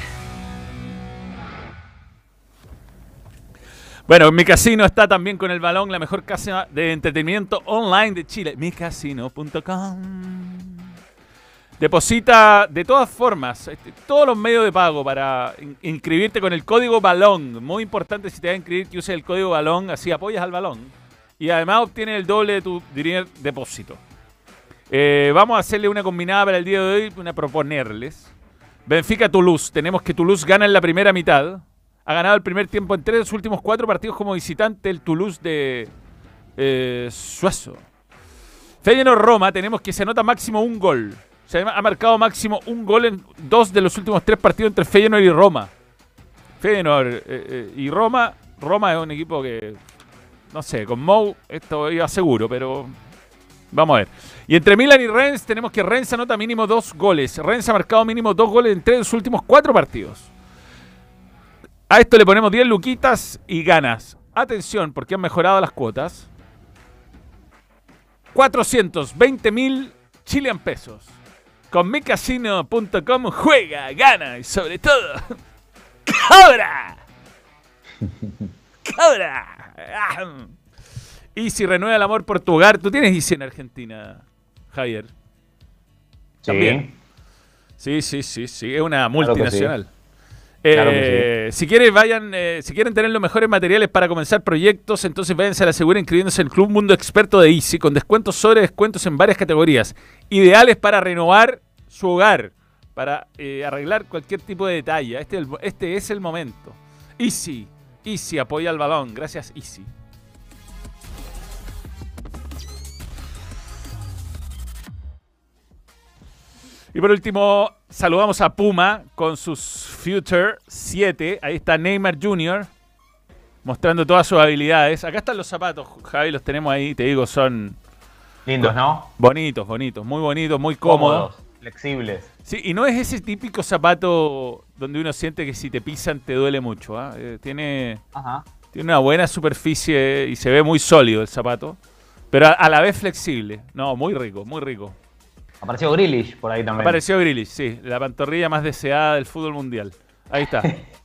Bueno, Mi Casino está también con el balón, la mejor casa de entretenimiento online de Chile. mi casino punto com. Deposita de todas formas, este, todos los medios de pago para in inscribirte con el código balón. Muy importante si te vas a inscribir que uses el código balón, así apoyas al balón. Y además obtienes el doble de tu primer depósito. Eh, vamos a hacerle una combinada para el día de hoy, una proponerles. Benfica Toulouse, tenemos que Toulouse gana en la primera mitad. Ha ganado el primer tiempo en tres de los últimos cuatro partidos como visitante el Toulouse de eh, Suazo. Feyenoord Roma, tenemos que se anota máximo un gol. Se ha marcado máximo un gol en dos de los últimos tres partidos entre Feyenoord y Roma. Feyenoord eh, eh, y Roma. Roma es un equipo que, no sé, con Mou esto iba seguro, pero vamos a ver. Y entre Milan y Rennes tenemos que Rennes anota mínimo dos goles. Rennes ha marcado mínimo dos goles en tres de los últimos cuatro partidos. A esto le ponemos diez luquitas y ganas. Atención, porque han mejorado las cuotas. cuatrocientos veinte mil Chilean pesos. Con mi casino punto com juega, gana y sobre todo ¡cobra! ¡Cobra! Easy renueva el amor por tu hogar. ¿Tú tienes Easy en Argentina, Javier? Sí. También. Sí, sí, sí, sí. Es una multinacional. Claro que sí. Eh, Claro que sí. Si quieren, vayan, eh, si quieren tener los mejores materiales para comenzar proyectos, entonces váyanse a la segura inscribiéndose en el Club Mundo Experto de Easy, con descuentos sobre descuentos en varias categorías, ideales para renovar su hogar, para eh, arreglar cualquier tipo de detalle. Este, el, este es el momento. Easy, Easy apoya al balón. Gracias, Easy. Y por último, saludamos a Puma con sus Future siete. Ahí está Neymar junior mostrando todas sus habilidades. Acá están los zapatos, Javi, los tenemos ahí. Te digo, son lindos, ¿no? Bonitos, bonitos, muy bonitos, muy cómodos. Cómodos, flexibles. Sí, y no es ese típico zapato donde uno siente que si te pisan te duele mucho. ¿eh? Eh, tiene, Ajá. tiene una buena superficie y se ve muy sólido el zapato. Pero a, a la vez flexible. No, muy rico, muy rico. Apareció Grealish por ahí también. Apareció Grealish, sí. La pantorrilla más deseada del fútbol mundial. Ahí está.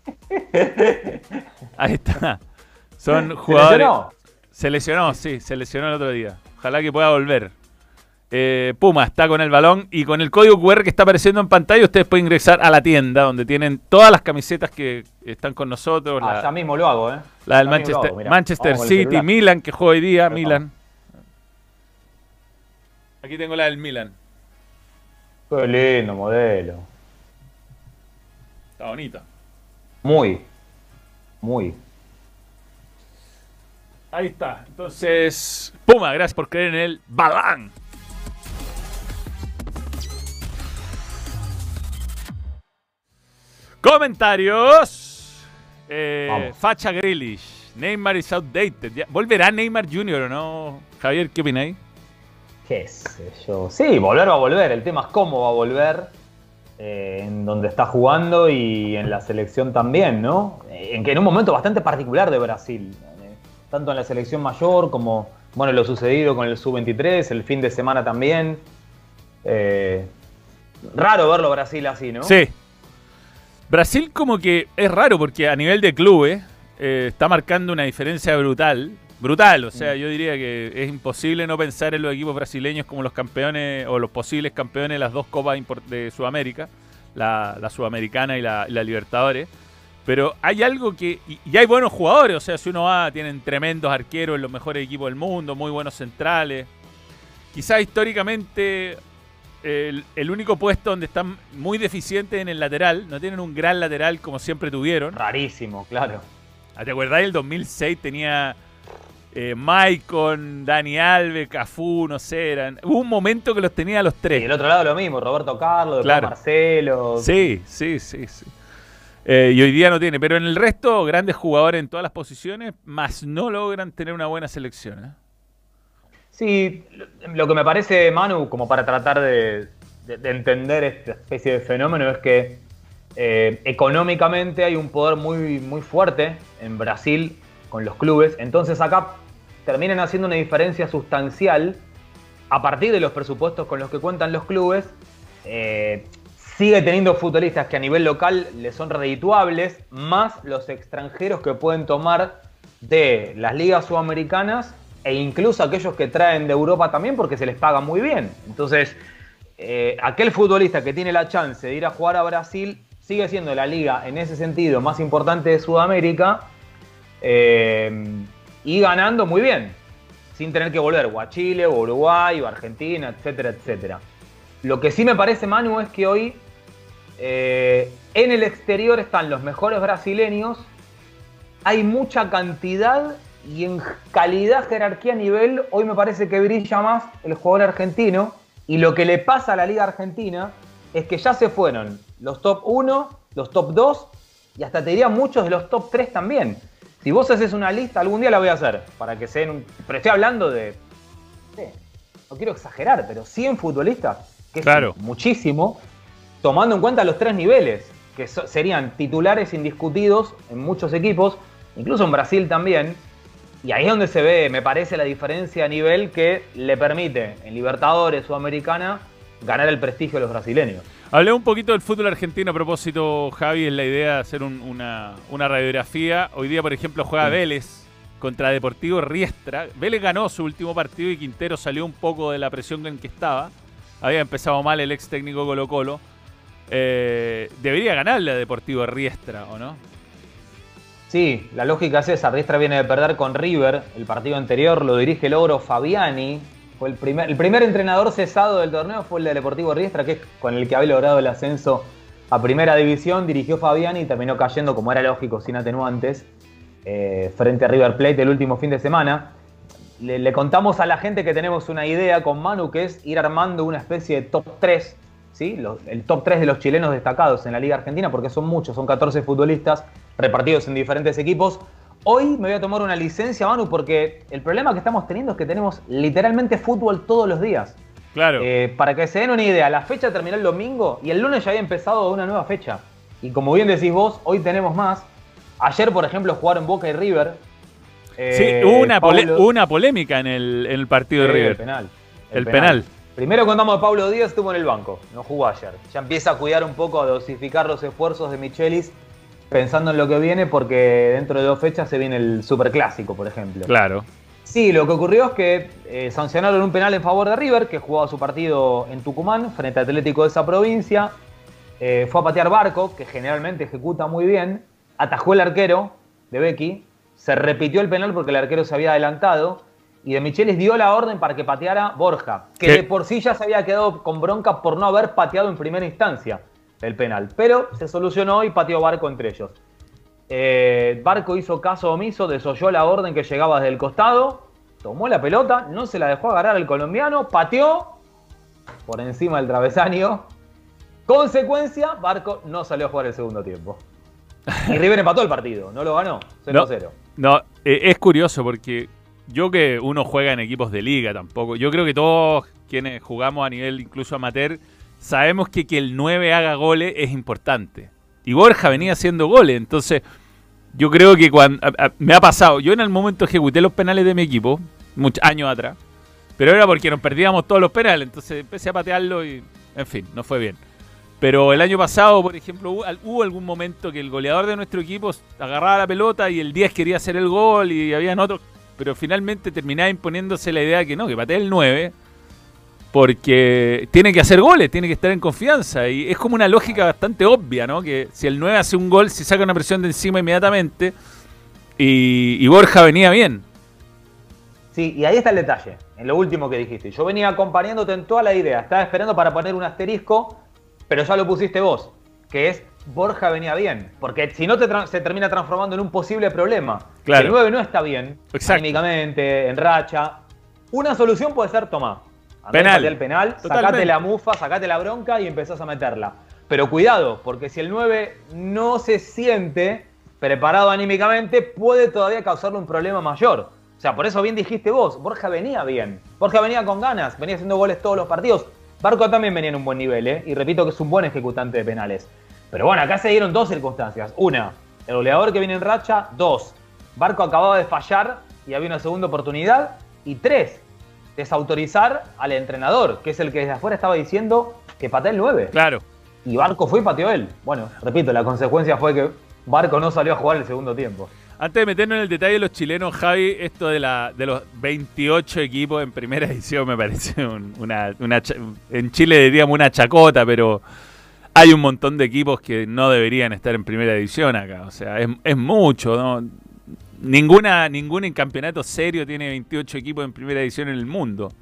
Ahí está. Son jugadores... ¿Se lesionó? Se lesionó, sí. Se lesionó el otro día. Ojalá que pueda volver. Eh, Puma está con el balón y con el código cu erre que está apareciendo en pantalla ustedes pueden ingresar a la tienda donde tienen todas las camisetas que están con nosotros. Ah, la, ya mismo lo hago, ¿eh? La del Ya mismo Manchester, lo hago, mirá. Manchester Vamos con el City, celular. Milan, que juega hoy día, Perdón. Milan. Aquí tengo la del Milan. Qué lindo modelo. Está bonita. Muy. Muy. Ahí está. Entonces, Puma, gracias por creer en el balón. Comentarios. Eh, Vamos. Facha Grealish. Neymar is outdated. Ya- ¿Volverá Neymar junior o no? Javier, ¿qué opináis? ¿Qué sé yo? Sí, volver va a volver. El tema es cómo va a volver. eh, en donde está jugando y en la selección también, ¿no? Eh, En que en un momento bastante particular de Brasil. eh, tanto en la selección mayor como, bueno, lo sucedido con el sub veintitrés, el fin de semana también. Eh, raro verlo a Brasil así, ¿no? Sí. Brasil como que es raro porque a nivel de clubes eh, está marcando una diferencia brutal. Brutal, o sea, yo diría que es imposible no pensar en los equipos brasileños como los campeones o los posibles campeones de las dos copas import- de Sudamérica, la, la Sudamericana y la, y la Libertadores. Pero hay algo que... Y, y hay buenos jugadores, o sea, si uno va, tienen tremendos arqueros en los mejores equipos del mundo, muy buenos centrales. Quizás históricamente el, el único puesto donde están muy deficientes es en el lateral, no tienen un gran lateral como siempre tuvieron. Rarísimo, claro. ¿Te acordás? El dos mil seis tenía eh, Maicon, Dani Alves, Cafú, no sé, eran... Hubo un momento que los tenía a los tres. Y del otro lado lo mismo, Roberto Carlos, después Claro. Marcelo. Sí, sí, sí, sí. Eh, y hoy día no tiene, pero en el resto, grandes jugadores en todas las posiciones, más no logran tener una buena selección. ¿eh? Sí, lo que me parece, Manu, como para tratar de, de- de entender esta especie de fenómeno, es que eh, económicamente hay un poder muy, muy fuerte en Brasil con los clubes. Entonces acá terminan haciendo una diferencia sustancial a partir de los presupuestos con los que cuentan los clubes. Eh, sigue teniendo futbolistas que a nivel local le son redituables, más los extranjeros que pueden tomar de las ligas sudamericanas e incluso aquellos que traen de Europa también porque se les paga muy bien. Entonces, eh, aquel futbolista que tiene la chance de ir a jugar a Brasil sigue siendo la liga en ese sentido más importante de Sudamérica eh, y ganando muy bien, sin tener que volver o a Chile, o a Uruguay, o a Argentina, etcétera, etcétera. Lo que sí me parece, Manu, es que hoy eh, en el exterior están los mejores brasileños, hay mucha cantidad y en calidad, jerarquía, nivel, hoy me parece que brilla más el jugador argentino, y lo que le pasa a la Liga Argentina es que ya se fueron los top uno, los top dos y hasta te diría muchos de los top tres también. Si vos haces una lista, algún día la voy a hacer, para que se den un... Pero estoy hablando de... sí, no quiero exagerar, pero cien futbolistas, que Claro. es muchísimo, tomando en cuenta los tres niveles, que so- serían titulares indiscutidos en muchos equipos, incluso en Brasil también. Y ahí es donde se ve, me parece, la diferencia a nivel que le permite en Libertadores, Sudamericana, ganar el prestigio de los brasileños. Hablé un poquito del fútbol argentino a propósito, Javi, es la idea de hacer un- una, una radiografía. Hoy día, por ejemplo, juega Sí. Vélez contra Deportivo Riestra. Vélez ganó su último partido y Quintero salió un poco de la presión en que estaba. Había empezado mal el ex técnico Colo Colo. Eh, debería ganarle a Deportivo Riestra, ¿o no? Sí, la lógica es esa. Riestra viene de perder con River. El partido anterior lo dirige el ogro Fabiani. Fue el primer, el primer entrenador cesado del torneo fue el de Deportivo Riestra, que es con el que había logrado el ascenso a Primera División. Dirigió Fabiani y terminó cayendo, como era lógico, sin atenuantes, eh, frente a River Plate el último fin de semana. Le, le contamos a la gente que tenemos una idea con Manu, que es ir armando una especie de top tres, ¿sí? Los- el top tres de los chilenos destacados en la Liga Argentina, porque son muchos, son catorce futbolistas repartidos en diferentes equipos. Hoy me voy a tomar una licencia, Manu, porque el problema que estamos teniendo es que tenemos literalmente fútbol todos los días. Claro. Eh, para que se den una idea, la fecha terminó el domingo y el lunes ya había empezado una nueva fecha. Y como bien decís vos, hoy tenemos más. Ayer, por ejemplo, jugaron Boca y River. Eh, Sí, hubo una, pole- Paulo- hubo una polémica en el, en el partido de Sí, River. El penal. El penal. Primero contamos de Pablo Díaz, estuvo en el banco, no jugó ayer. Ya empieza a cuidar un poco, a dosificar los esfuerzos de Michelis, pensando en lo que viene, porque dentro de dos fechas se viene el Superclásico, por ejemplo. Claro. Sí, lo que ocurrió es que eh, sancionaron un penal en favor de River, que jugaba su partido en Tucumán, frente a Atlético de esa provincia. Eh, fue a patear Barco, que generalmente ejecuta muy bien. Atajó el arquero de Becky. Se repitió el penal porque el arquero se había adelantado. Y De Michelis dio la orden para que pateara Borja, que ¿Qué? de por sí ya se había quedado con bronca por no haber pateado en primera instancia el penal. Pero se solucionó y pateó Barco entre ellos. Eh, Barco hizo caso omiso, desoyó la orden que llegaba desde el costado, tomó la pelota, no se la dejó agarrar al colombiano, pateó por encima del travesaño. Consecuencia, Barco no salió a jugar el segundo tiempo. Y River empató el partido, no lo ganó, cero a cero. No, no eh, es curioso porque yo que uno juega en equipos de liga tampoco, yo creo que todos quienes jugamos a nivel incluso amateur, sabemos que que el nueve haga goles es importante. Y Borja venía haciendo goles, entonces yo creo que cuando a, a, me ha pasado, yo en el momento ejecuté los penales de mi equipo, muchos años atrás, pero era porque nos perdíamos todos los penales, entonces empecé a patearlo y, en fin, no fue bien. Pero el año pasado, por ejemplo, hubo, hubo algún momento que el goleador de nuestro equipo agarraba la pelota y el diez quería hacer el gol y habían otros, pero finalmente terminaba imponiéndose la idea que no, que patee el nueve, porque tiene que hacer goles, tiene que estar en confianza. Y es como una lógica bastante obvia, ¿no? Que si el nueve hace un gol, se saca una presión de encima inmediatamente. Y, y Borja venía bien. Sí, y ahí está el detalle, en lo último que dijiste. Yo venía acompañándote en toda la idea. Estaba esperando para poner un asterisco, pero ya lo pusiste vos, que es Borja venía bien. Porque si no te se termina transformando en un posible problema. Claro. Si el nueve no está bien, Exacto. anímicamente, en racha. Una solución puede ser tomar. Penal. El penal, Totalmente. sacate la mufa, sacate la bronca y empezás a meterla. Pero cuidado, porque si el nueve no se siente preparado anímicamente, puede todavía causarle un problema mayor. O sea, por eso bien dijiste vos, Borja venía bien. Borja venía con ganas, venía haciendo goles todos los partidos. Barco también venía en un buen nivel, ¿eh? Y repito que es un buen ejecutante de penales. Pero bueno, acá se dieron dos circunstancias. Una, el goleador que viene en racha. Dos, Barco acababa de fallar y había una segunda oportunidad. Y tres, desautorizar al entrenador, que es el que desde afuera estaba diciendo que patee el nueve. Claro. Y Barco fue y pateó él. Bueno, repito, la consecuencia fue que Barco no salió a jugar el segundo tiempo. Antes de meternos en el detalle de los chilenos, Javi, esto de la de los veintiocho equipos en primera edición me parece un, una, una... En Chile diríamos una chacota, pero hay un montón de equipos que no deberían estar en primera edición acá. O sea, es, es mucho, ¿no? Ninguna, ningún campeonato serio tiene veintiocho equipos en primera edición en el mundo.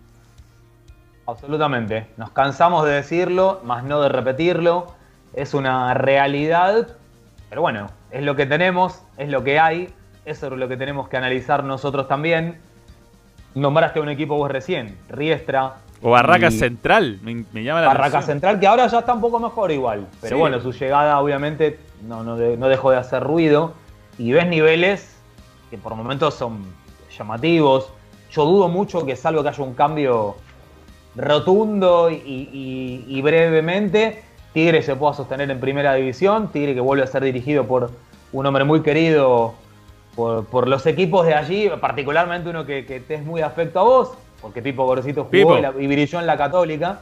Absolutamente. Nos cansamos de decirlo, más no de repetirlo. Es una realidad, pero bueno, es lo que tenemos, es lo que hay. Eso es lo que tenemos que analizar nosotros también. Nombraste a un equipo vos recién, Riestra. O Barracas y... Central, me, me llama la Barracas atención. Central, que ahora ya está un poco mejor igual. Pero Sí. bueno, su llegada obviamente no, no, de, no dejó de hacer ruido. Y ves niveles que por momentos son llamativos. Yo dudo mucho que, salvo que haya un cambio rotundo y, y, y brevemente, Tigre se pueda sostener en primera división. Tigre que vuelve a ser dirigido por un hombre muy querido por, por los equipos de allí, particularmente uno que, que te es muy afecto a vos, porque Pipo Gorosito jugó Pipo. y, la, y brilló en la Católica,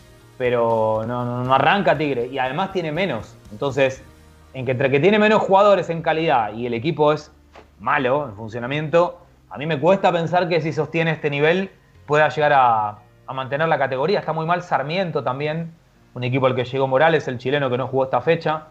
pero no, no, no arranca Tigre, y además tiene menos. Entonces, en que entre que tiene menos jugadores en calidad y el equipo es malo en funcionamiento, a mí me cuesta pensar que si sostiene este nivel pueda llegar a, a mantener la categoría. Está muy mal Sarmiento también, un equipo al que llegó Morales, el chileno que no jugó esta fecha.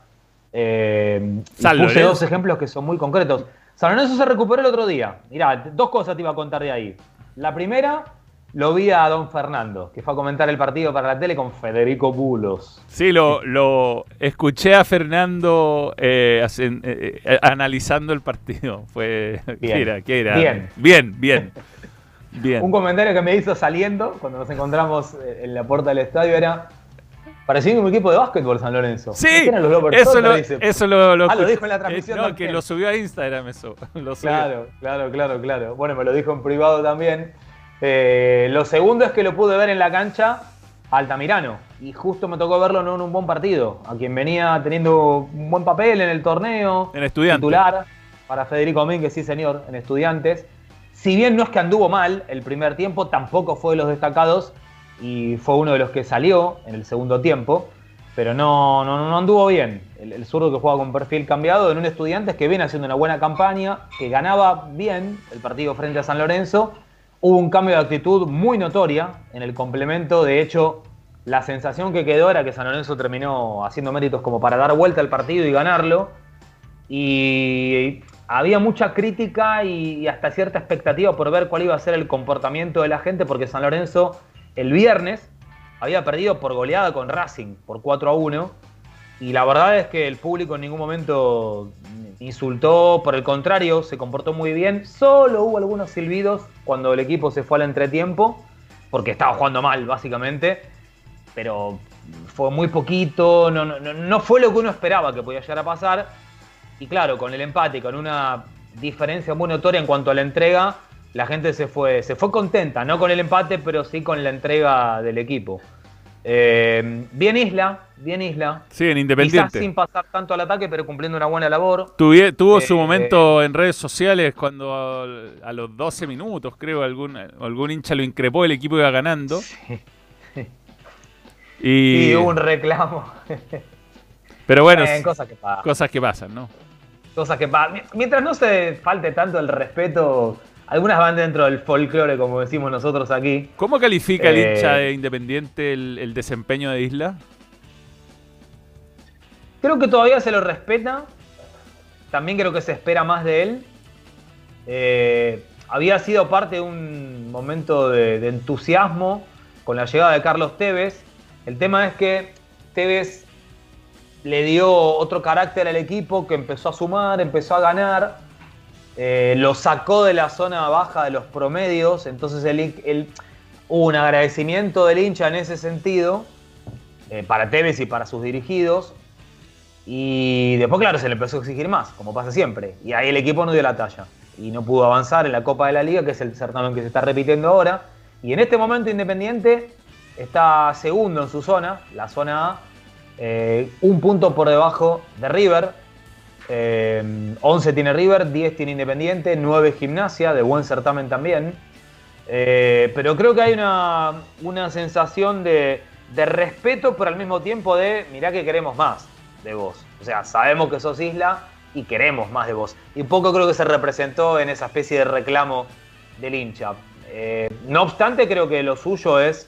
Eh, San puse Lorenzo. dos ejemplos que son muy concretos. San Lorenzo se recuperó el otro día. Mirá, dos cosas te iba a contar de ahí. La primera, lo vi a Don Fernando, que fue a comentar el partido para la tele con Federico Bulos. Sí, lo, lo escuché a Fernando eh, hacen- eh, eh, analizando el partido. Fue, Bien. ¿qué era? ¿Qué era? Bien. Bien, bien. Bien. Un comentario que me hizo saliendo, cuando nos encontramos en la puerta del estadio, era: parecía un equipo de básquetbol San Lorenzo. Sí, ¿Qué eran los Lovers eso Soccer? lo, Dice. eso lo, lo Ah, lo escuché. dijo en la transmisión Eh, no, también. que lo subió a Instagram eso. Lo subió. Claro, claro, claro, claro. Bueno, me lo dijo en privado también. Eh, lo segundo es que lo pude ver en la cancha a Altamirano. Y justo me tocó verlo no en un buen partido. A quien venía teniendo un buen papel en el torneo. En Estudiantes. Titular para Federico Domínguez, sí señor, en Estudiantes. Si bien no es que anduvo mal el primer tiempo, tampoco fue de los destacados. Y fue uno de los que salió en el segundo tiempo. Pero no, no, no anduvo bien. El, el zurdo que juega con perfil cambiado, en un Estudiantes que viene haciendo una buena campaña, que ganaba bien el partido frente a San Lorenzo. Hubo un cambio de actitud muy notoria en el complemento. De hecho, la sensación que quedó era que San Lorenzo terminó haciendo méritos como para dar vuelta al partido y ganarlo. Y había mucha crítica y hasta cierta expectativa por ver cuál iba a ser el comportamiento de la gente, porque San Lorenzo el viernes había perdido por goleada con Racing por cuatro a uno. Y la verdad es que el público en ningún momento insultó, por el contrario, se comportó muy bien. Solo hubo algunos silbidos cuando el equipo se fue al entretiempo, porque estaba jugando mal, básicamente. Pero fue muy poquito, no, no, no fue lo que uno esperaba que podía llegar a pasar. Y claro, con el empate, con una diferencia muy notoria en cuanto a la entrega, la gente se fue, se fue contenta, no con el empate, pero sí con la entrega del equipo. Eh, bien Isla, bien Isla. Sí, en Independiente. Quizás sin pasar tanto al ataque, pero cumpliendo una buena labor. Tuvi, tuvo eh, su momento eh, en redes sociales cuando a, a los doce minutos, creo, algún, algún hincha lo increpó, el equipo iba ganando. Sí. Y sí, hubo un reclamo. Pero bueno, eh, cosas que pasan. Cosas que pasan, ¿no? Cosas que pasan. Mientras no se falte tanto el respeto, algunas van dentro del folclore, como decimos nosotros aquí. ¿Cómo califica eh, el hincha de Independiente el, el desempeño de Isla? Creo que todavía se lo respeta. También creo que se espera más de él. Eh, había sido parte de un momento de, de entusiasmo con la llegada de Carlos Tevez. El tema es que Tevez le dio otro carácter al equipo, que empezó a sumar, empezó a ganar, eh, lo sacó de la zona baja de los promedios, entonces el, el, hubo un agradecimiento del hincha en ese sentido, eh, para Tevez y para sus dirigidos, y después, claro, se le empezó a exigir más, como pasa siempre, y ahí el equipo no dio la talla, y no pudo avanzar en la Copa de la Liga, que es el certamen que se está repitiendo ahora, y en este momento Independiente está segundo en su zona, la zona A, Eh, un punto por debajo de River. eh, once tiene River, diez tiene Independiente, nueve Gimnasia, de buen certamen también. eh, pero creo que hay una, una sensación de, de respeto, pero al mismo tiempo de mirá que queremos más de vos. O sea, sabemos que sos Isla y queremos más de vos. Y un poco creo que se representó en esa especie de reclamo del hincha. eh, no obstante, creo que lo suyo es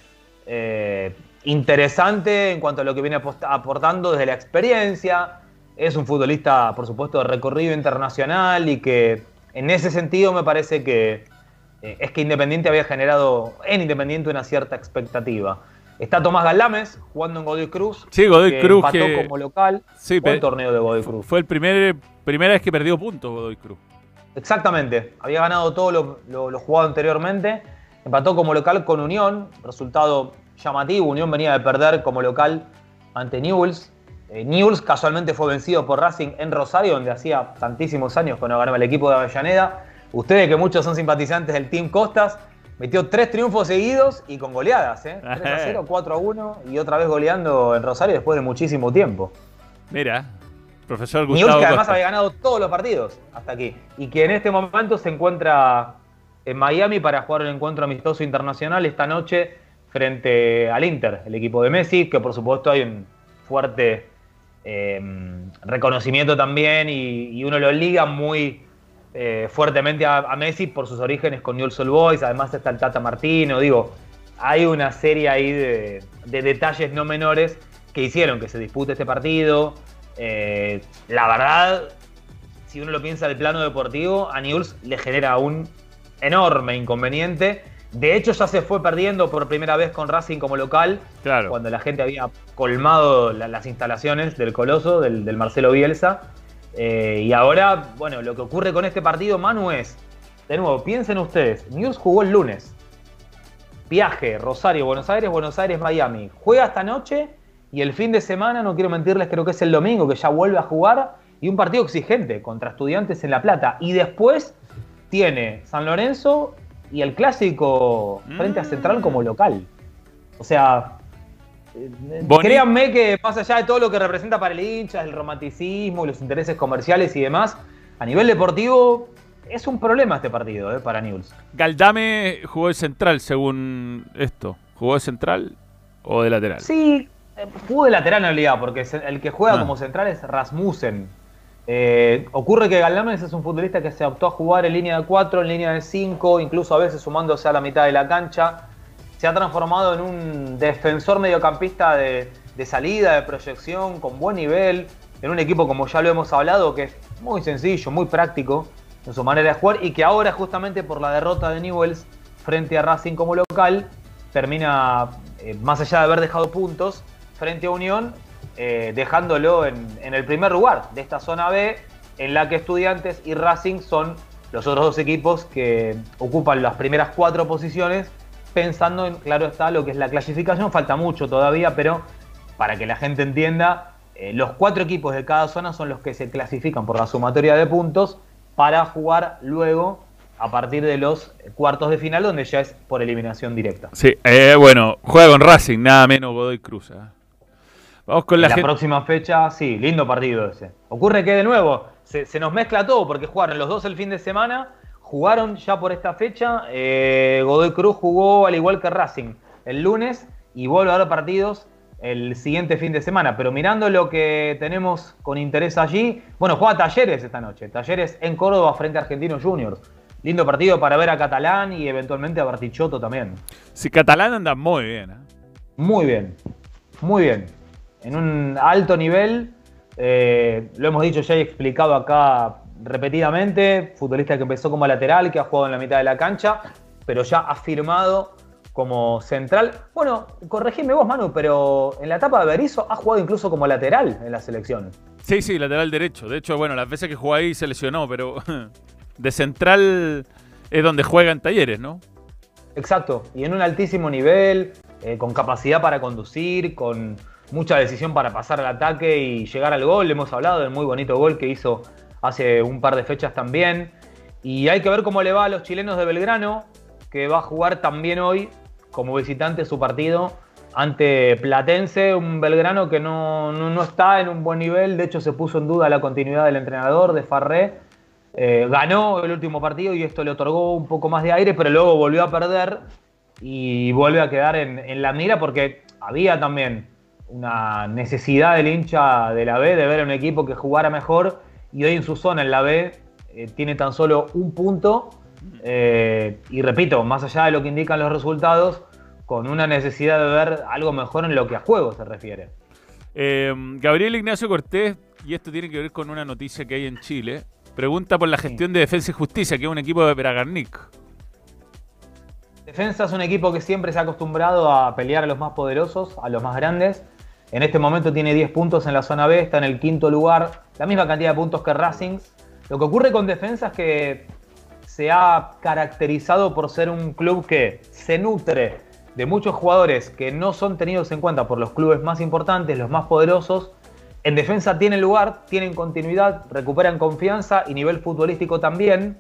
eh, interesante en cuanto a lo que viene aportando desde la experiencia. Es un futbolista, por supuesto, de recorrido internacional y que en ese sentido me parece que eh, es que Independiente había generado en Independiente una cierta expectativa. Está Tomás Galdames jugando en Godoy Cruz. Sí, Godoy que Cruz empató que como local. Sí, buen torneo de Godoy Cruz. Fue el primer primera vez que perdió puntos Godoy Cruz. Exactamente. Había ganado todo lo, lo, lo jugado anteriormente. Empató como local con Unión. Resultado llamativo. Unión venía de perder como local ante Newell's. Eh, Newell's casualmente fue vencido por Racing en Rosario, donde hacía tantísimos años que no ganaba el equipo de Avellaneda. Ustedes, que muchos son simpatizantes del Team Costas, metió tres triunfos seguidos y con goleadas, ¿eh? tres a cero, cuatro a uno y otra vez goleando en Rosario después de muchísimo tiempo. Mira, profesor Gustavo Newell's, que además Costa. había ganado todos los partidos hasta aquí. Y que en este momento se encuentra en Miami para jugar un encuentro amistoso internacional esta noche frente al Inter, el equipo de Messi, que por supuesto hay un fuerte eh, reconocimiento también y, y uno lo liga muy eh, fuertemente a, a Messi por sus orígenes con Newell's Old Boys. Además está el Tata Martino. Digo, hay una serie ahí de, de detalles no menores que hicieron que se dispute este partido. Eh, la verdad, si uno lo piensa del plano deportivo, a Newell's le genera un enorme inconveniente. De hecho, ya se fue perdiendo por primera vez con Racing como local, claro, cuando la gente había colmado la, las instalaciones del Coloso, del, del Marcelo Bielsa. Eh, y ahora, bueno, lo que ocurre con este partido, Manu, es, de nuevo, piensen ustedes, Newell's jugó el lunes. Viaje, Rosario, Buenos Aires, Buenos Aires, Miami. Juega esta noche y el fin de semana, no quiero mentirles, creo que es el domingo, que ya vuelve a jugar. Y un partido exigente contra Estudiantes en La Plata. Y después tiene San Lorenzo y el clásico frente a Central como local. O sea, Boni. Créanme que más allá de todo lo que representa para el hincha, el romanticismo y los intereses comerciales y demás, a nivel deportivo es un problema este partido eh, para Newell's. Galdame jugó de central, según esto. ¿Jugó de central o de lateral? Sí, Jugó de lateral en realidad, porque el que juega ah. como central es Rasmussen. Eh, ocurre que Galdames es un futbolista que se optó a jugar en línea de cuatro, en línea de cinco, incluso a veces sumándose a la mitad de la cancha. Se ha transformado en un defensor mediocampista de, de salida, de proyección, con buen nivel, en un equipo, como ya lo hemos hablado, que es muy sencillo, muy práctico en su manera de jugar, y que ahora, justamente por la derrota de Newell's frente a Racing como local, termina, eh, más allá de haber dejado puntos frente a Unión, eh, dejándolo en, en el primer lugar de esta zona B, en la que Estudiantes y Racing son los otros dos equipos que ocupan las primeras cuatro posiciones, pensando en, claro está, lo que es la clasificación. Falta mucho todavía, pero para que la gente entienda, eh, los cuatro equipos de cada zona son los que se clasifican por la sumatoria de puntos para jugar luego a partir de los cuartos de final, donde ya es por eliminación directa. Sí, eh, bueno, juega con Racing, nada menos Godoy Cruz. ¿eh? Vamos con la, la gente... próxima fecha, sí, lindo partido ese. Ocurre que de nuevo se, se nos mezcla todo, porque jugaron los dos el fin de semana, jugaron ya por esta fecha. eh, Godoy Cruz jugó al igual que Racing el lunes y vuelve a haber partidos el siguiente fin de semana. Pero mirando lo que tenemos con interés allí, bueno, juega Talleres esta noche. Talleres en Córdoba frente a Argentinos Juniors. Lindo partido para ver a Catalán y eventualmente a Bartichotto también. Sí, Catalán anda muy bien. ¿eh? Muy bien, muy bien. En un alto nivel, eh, lo hemos dicho ya y explicado acá repetidamente, futbolista que empezó como lateral, que ha jugado en la mitad de la cancha, pero ya ha firmado como central. Bueno, corregime vos, Manu, pero en la etapa de Berizzo ha jugado incluso como lateral en la selección. Sí, sí, lateral derecho. De hecho, bueno, las veces que jugó ahí se lesionó, pero de central es donde juega en Talleres, ¿no? Exacto, y en un altísimo nivel, eh, con capacidad para conducir, con mucha decisión para pasar al ataque y llegar al gol. Hemos hablado del muy bonito gol que hizo hace un par de fechas también. Y hay que ver cómo le va a los chilenos de Belgrano, que va a jugar también hoy como visitante su partido ante Platense, un Belgrano que no, no, no está en un buen nivel. De hecho, se puso en duda la continuidad del entrenador, de Farré. Eh, ganó el último partido y esto le otorgó un poco más de aire, pero luego volvió a perder y vuelve a quedar en, en la mira, porque había también una necesidad del hincha de la B de ver a un equipo que jugara mejor, y hoy en su zona, en la B, eh, tiene tan solo un punto, eh, y repito, más allá de lo que indican los resultados, con una necesidad de ver algo mejor en lo que a juego se refiere. Eh, Gabriel Ignacio Cortés, y esto tiene que ver con una noticia que hay en Chile, pregunta por la gestión sí. de Defensa y Justicia, que es un equipo de Bragarnik. Defensa es un equipo que siempre se ha acostumbrado a pelear a los más poderosos, a los más grandes. En este momento tiene diez puntos en la zona B, está en el quinto lugar, la misma cantidad de puntos que Racing. Lo que ocurre con Defensa es que se ha caracterizado por ser un club que se nutre de muchos jugadores que no son tenidos en cuenta por los clubes más importantes, los más poderosos. En Defensa tienen lugar, tienen continuidad, recuperan confianza y nivel futbolístico también.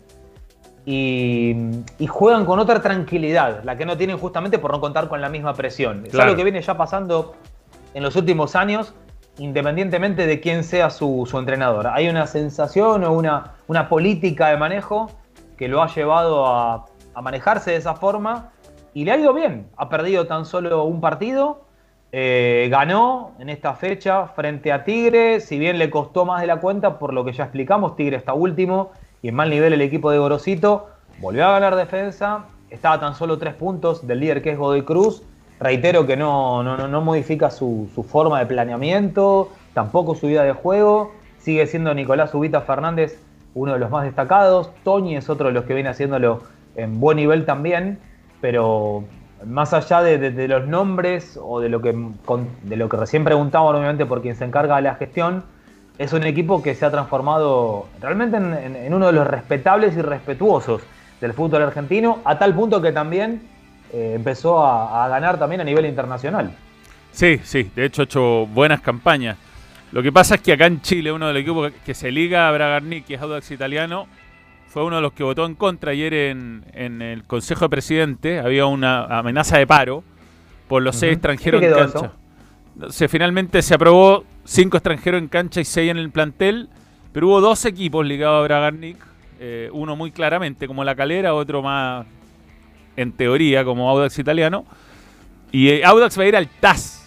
Y, y juegan con otra tranquilidad, la que no tienen justamente por no contar con la misma presión. Claro. Es algo que viene ya pasando en los últimos años, independientemente de quién sea su, su entrenador. Hay una sensación o una, una política de manejo que lo ha llevado a, a manejarse de esa forma y le ha ido bien. Ha perdido tan solo un partido, eh, ganó en esta fecha frente a Tigre, si bien le costó más de la cuenta por lo que ya explicamos. Tigre está último y en mal nivel el equipo de Gorosito. Volvió a ganar Defensa, estaba tan solo tres puntos del líder que es Godoy Cruz. Reitero que no, no, no modifica su, su forma de planeamiento, tampoco su vida de juego. Sigue siendo Nicolás Ubita Fernández uno de los más destacados. Toñi es otro de los que viene haciéndolo en buen nivel también. Pero más allá de, de, de los nombres o de lo, que, de lo que recién preguntaba, obviamente por quien se encarga de la gestión, es un equipo que se ha transformado realmente en, en, en uno de los respetables y respetuosos del fútbol argentino, a tal punto que también eh, empezó a, a ganar también a nivel internacional. Sí, sí, de hecho ha hecho buenas campañas. Lo que pasa es que acá en Chile uno de los equipos que se liga a Bragarnik, que es Audax Italiano, fue uno de los que votó en contra ayer en, en el Consejo de Presidentes. Había una amenaza de paro por los uh-huh. seis extranjeros en cancha. Se, finalmente se aprobó cinco extranjeros en cancha y seis en el plantel, pero hubo dos equipos ligados a Bragarnik, eh, uno muy claramente como La Calera, otro más en teoría como Audax Italiano, y eh, Audax va a ir al T A S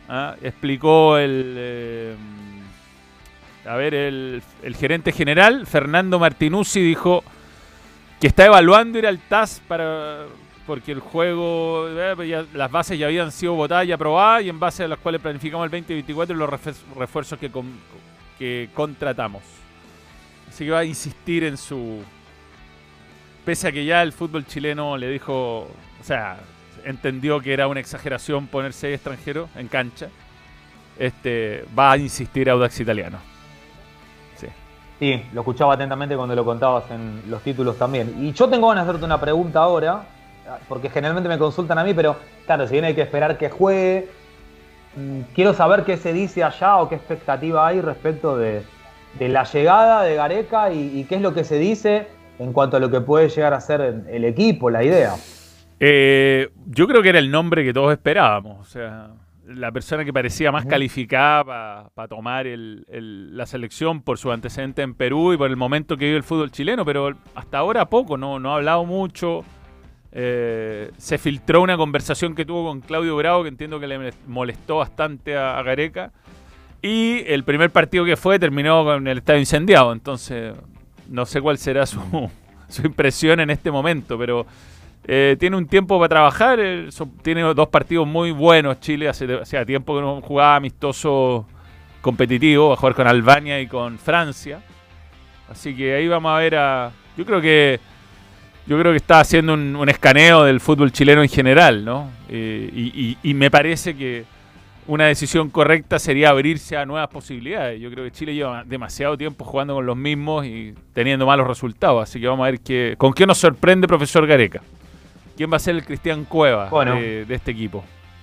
¿ah? Explicó el... Eh, a ver, el, el gerente general, Fernando Martinuzzi, dijo que está evaluando ir al T A S para, porque el juego, eh, ya, las bases ya habían sido votadas y aprobadas, y en base a las cuales planificamos el veinte veinticuatro y los refuerzos que, con, que contratamos. Así que va a insistir en su... Pese a que ya el fútbol chileno le dijo, o sea, entendió que era una exageración ponerse extranjero en cancha, este, va a insistir Audax Italiano. Sí. Sí, lo escuchaba atentamente cuando lo contabas en los títulos también. Y yo tengo ganas de hacerte una pregunta ahora, porque generalmente me consultan a mí, pero claro, si bien hay que esperar que juegue, quiero saber qué se dice allá o qué expectativa hay respecto de, de la llegada de Gareca y, y qué es lo que se dice en cuanto a lo que puede llegar a ser el equipo, la idea. Eh, yo creo que era el nombre que todos esperábamos, o sea... La persona que parecía más calificada para pa tomar el, el, la selección por su antecedente en Perú y por el momento que vive el fútbol chileno, pero hasta ahora poco, no, no ha hablado mucho. Eh, se filtró una conversación que tuvo con Claudio Bravo, que entiendo que le molestó bastante a, a Gareca, y el primer partido que fue terminó con el estadio incendiado, entonces no sé cuál será su, su impresión en este momento, pero... Eh, tiene un tiempo para trabajar, eh, so, tiene dos partidos muy buenos Chile, hace, hace tiempo que no jugaba amistoso competitivo, va a jugar con Albania y con Francia, así que ahí vamos a ver a... Yo creo que yo creo que está haciendo un, un escaneo del fútbol chileno en general, ¿no? Eh, y, y, y me parece que una decisión correcta sería abrirse a nuevas posibilidades. Yo creo que Chile lleva demasiado tiempo jugando con los mismos y teniendo malos resultados, así que vamos a ver qué, con qué nos sorprende profesor Gareca. ¿Quién va a ser el Cristian Cueva bueno. de, de este equipo?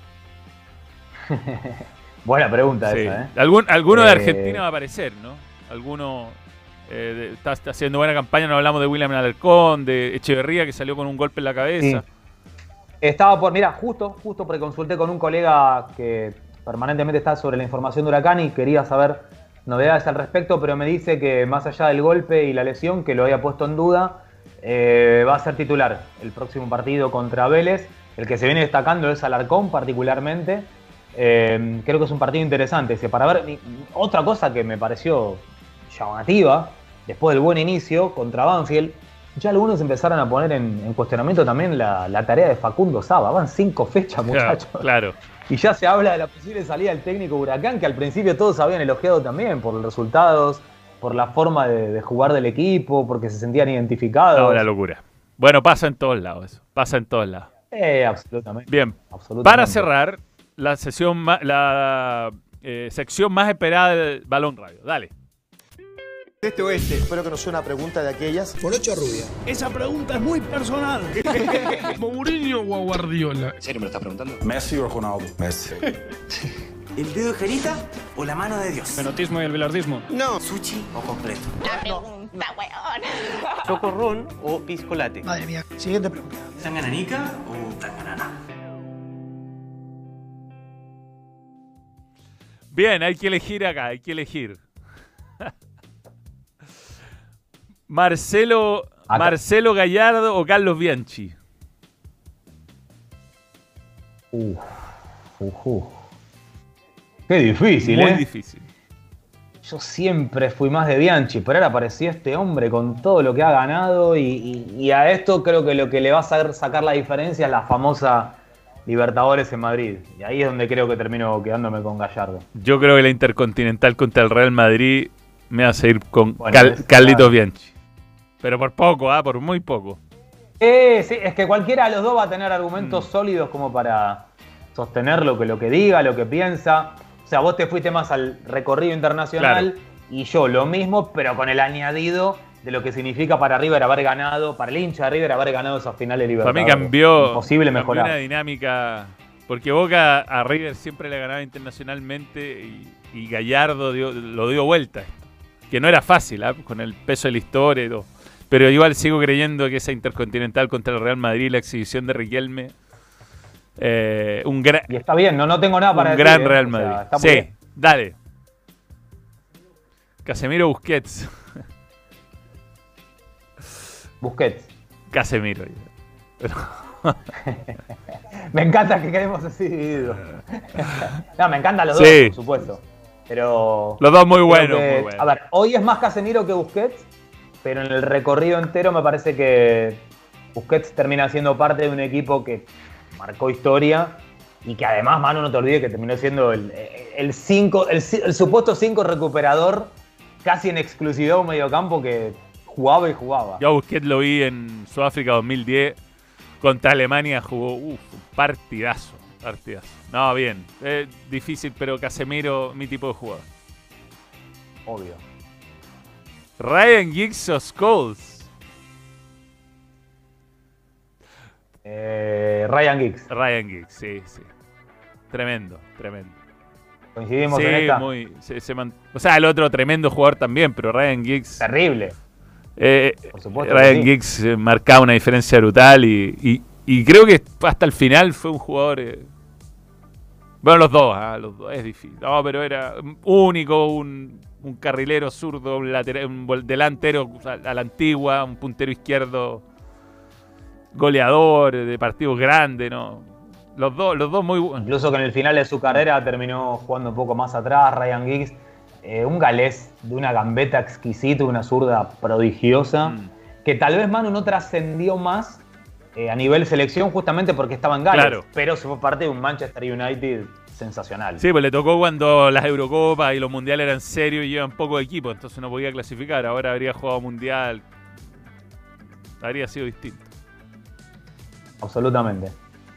Buena pregunta sí. esa, ¿eh? Algún, alguno eh... de Argentina va a aparecer, ¿no? Alguno eh, de, está, está haciendo buena campaña. No hablamos de William Alarcón, de Echeverría, que salió con un golpe en la cabeza. Sí. Estaba por... Mira, justo, justo preconsulté con un colega que permanentemente está sobre la información de Huracán y quería saber novedades al respecto, pero me dice que más allá del golpe y la lesión, que lo había puesto en duda... Eh, va a ser titular el próximo partido contra Vélez. El que se viene destacando es Alarcón particularmente. Eh, creo que es un partido interesante ese para ver. Y otra cosa que me pareció llamativa, después del buen inicio contra Banfield, ya algunos empezaron a poner en, en cuestionamiento también la, la tarea de Facundo Saba. Van cinco fechas, muchachos. Claro, claro. Y ya se habla de la posible salida del técnico Huracán, que al principio todos habían elogiado también por los resultados, por la forma de, de jugar del equipo, porque se sentían identificados. No, la locura. Bueno, pasa en todos lados eso. Pasa en todos lados. Eh, absolutamente. Bien. Absolutamente. Para cerrar, la sesión la eh, sección más esperada del Balón Radio. Dale. Este oeste. Espero que no sea una pregunta de aquellas. Por ocho rubia. Esa pregunta es muy personal. ¿Mourinho o Guardiola? ¿En serio me lo estás preguntando? ¿Messi o Ronaldo? Messi. ¿El dedo de Jerita o la mano de Dios? ¿Fenotismo y el bilardismo? No. ¿Sushi o completo? La pregunta, weón. ¿Chocorrón o piscolate? Madre mía. Siguiente pregunta. ¿Tangananica o tanganana? Bien, hay que elegir acá, hay que elegir. Marcelo, Marcelo Gallardo o Carlos Bianchi. Uf, uf, uf. Qué difícil, Muy ¿eh? difícil. Yo siempre fui más de Bianchi, pero ahora apareció este hombre con todo lo que ha ganado y, y, y a esto creo que lo que le va a hacer sacar la diferencia es la famosa Libertadores en Madrid. Y ahí es donde creo que termino quedándome con Gallardo. Yo creo que la Intercontinental contra el Real Madrid me va a seguir con bueno, Cal, es, Carlitos claro. Bianchi. Pero por poco, ¿ah? Por muy poco. Eh, sí, es que cualquiera de los dos va a tener argumentos mm. sólidos como para sostener lo que, lo que diga, lo que piensa. O sea, vos te fuiste más al recorrido internacional claro. y yo lo mismo, pero con el añadido de lo que significa para River haber ganado, para el hincha de River haber ganado esos finales de Libertadores. Para mí cambió, Imposible cambió mejorar. una dinámica, porque Boca a River siempre le ganaba internacionalmente y, y Gallardo dio, lo dio vuelta esto. Que no era fácil, ¿eh? Con el peso de la historia y todo. Pero igual sigo creyendo que esa Intercontinental contra el Real Madrid, la exhibición de Riquelme, eh, un gran... Y está bien, no, no tengo nada para un decir. gran ¿eh? Real O Madrid. sea, está muy sí, bien. dale. Casemiro Busquets. Busquets. Casemiro. Pero... Me encanta que quedemos así divididos. No, me encantan los Sí. dos, por supuesto. Pero. Los dos muy creo buenos, que- muy buenos. A ver, hoy es más Casemiro que Busquets, pero en el recorrido entero me parece que Busquets termina siendo parte de un equipo que marcó historia y que además, Manu, no te olvides que terminó siendo el, el, cinco, el, el supuesto cinco recuperador casi en exclusividad un mediocampo que jugaba y jugaba. Yo a Busquets lo vi en Sudáfrica dos mil diez. Contra Alemania jugó uf, un partidazo. Partidazo. No, bien. Eh, difícil, pero Casemiro, mi tipo de jugador. Obvio. Ryan Giggs o Scholes. Eh, Ryan Giggs. Ryan Giggs, sí, sí. Tremendo, tremendo. Coincidimos Sí, en esta. muy. Se, se man- o sea, el otro tremendo jugador también, pero Ryan Giggs. Terrible. Eh, Por supuesto que Ryan sí. Giggs eh, marcaba una diferencia brutal y, y, y creo que hasta el final fue un jugador. eh, bueno, los dos, ah, los dos, es difícil. No, pero era único, un, un carrilero zurdo, un, lateral, un vol- delantero a, a la antigua, un puntero izquierdo goleador de partidos grandes, ¿no? Los dos, los dos muy buenos. Incluso que en el final de su carrera terminó jugando un poco más atrás, Ryan Giggs. Eh, un galés de una gambeta exquisita, una zurda prodigiosa, Mm. que tal vez Manu no trascendió más eh, a nivel selección justamente porque estaba en Gales, Claro. pero se fue parte de un Manchester United sensacional. Sí, pues le tocó cuando las Eurocopas y los mundiales eran serios y llevan poco equipo, entonces no podía clasificar. Ahora habría jugado mundial. Habría sido distinto. Absolutamente.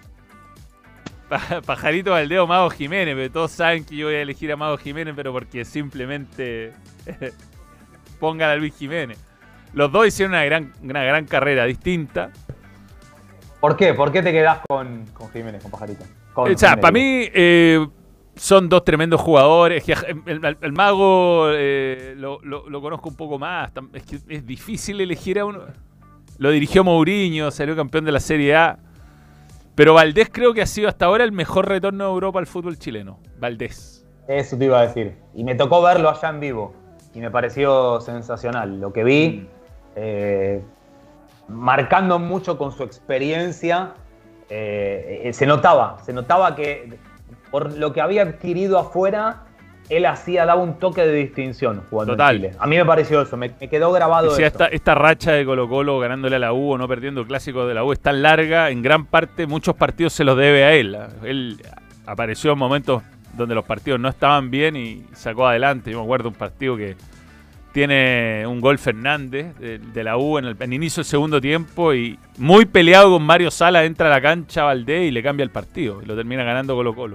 Pa- Pajarito Valdeo, Mago Jiménez, pero todos saben que yo voy a elegir a Mago Jiménez, pero porque simplemente pongan a Luis Jiménez. Los dos hicieron una gran, una gran carrera distinta. ¿Por qué? ¿Por qué te quedás con, con Jiménez, con Pajarito? Con O sea, Jiménez, para digo. mí eh, son dos tremendos jugadores. Que El, el- el Mago eh, lo, lo- lo conozco un poco más. Tam- Es que es difícil elegir a uno. Lo dirigió Mourinho, salió campeón de la Serie A. Pero Valdés creo que ha sido hasta ahora el mejor retorno de Europa al fútbol chileno. Valdés. Eso te iba a decir. Y me tocó verlo allá en vivo. Y me pareció sensacional. Lo que vi, eh, marcando mucho con su experiencia, eh, eh, se notaba. Se notaba que por lo que había adquirido afuera, él hacía, daba un toque de distinción jugando Total. en Chile. A mí me pareció eso. Me, me quedó grabado Y si eso. esta, esta racha de Colo Colo ganándole a la U o no perdiendo clásicos de la U es tan larga, en gran parte muchos partidos se los debe a él. Él apareció en momentos donde los partidos no estaban bien y sacó adelante. Yo me acuerdo un partido que tiene un gol Fernández de, de la U en el, en inicio del segundo tiempo y muy peleado con Mario Sala, entra a la cancha Valdés y le cambia el partido y lo termina ganando Colo Colo.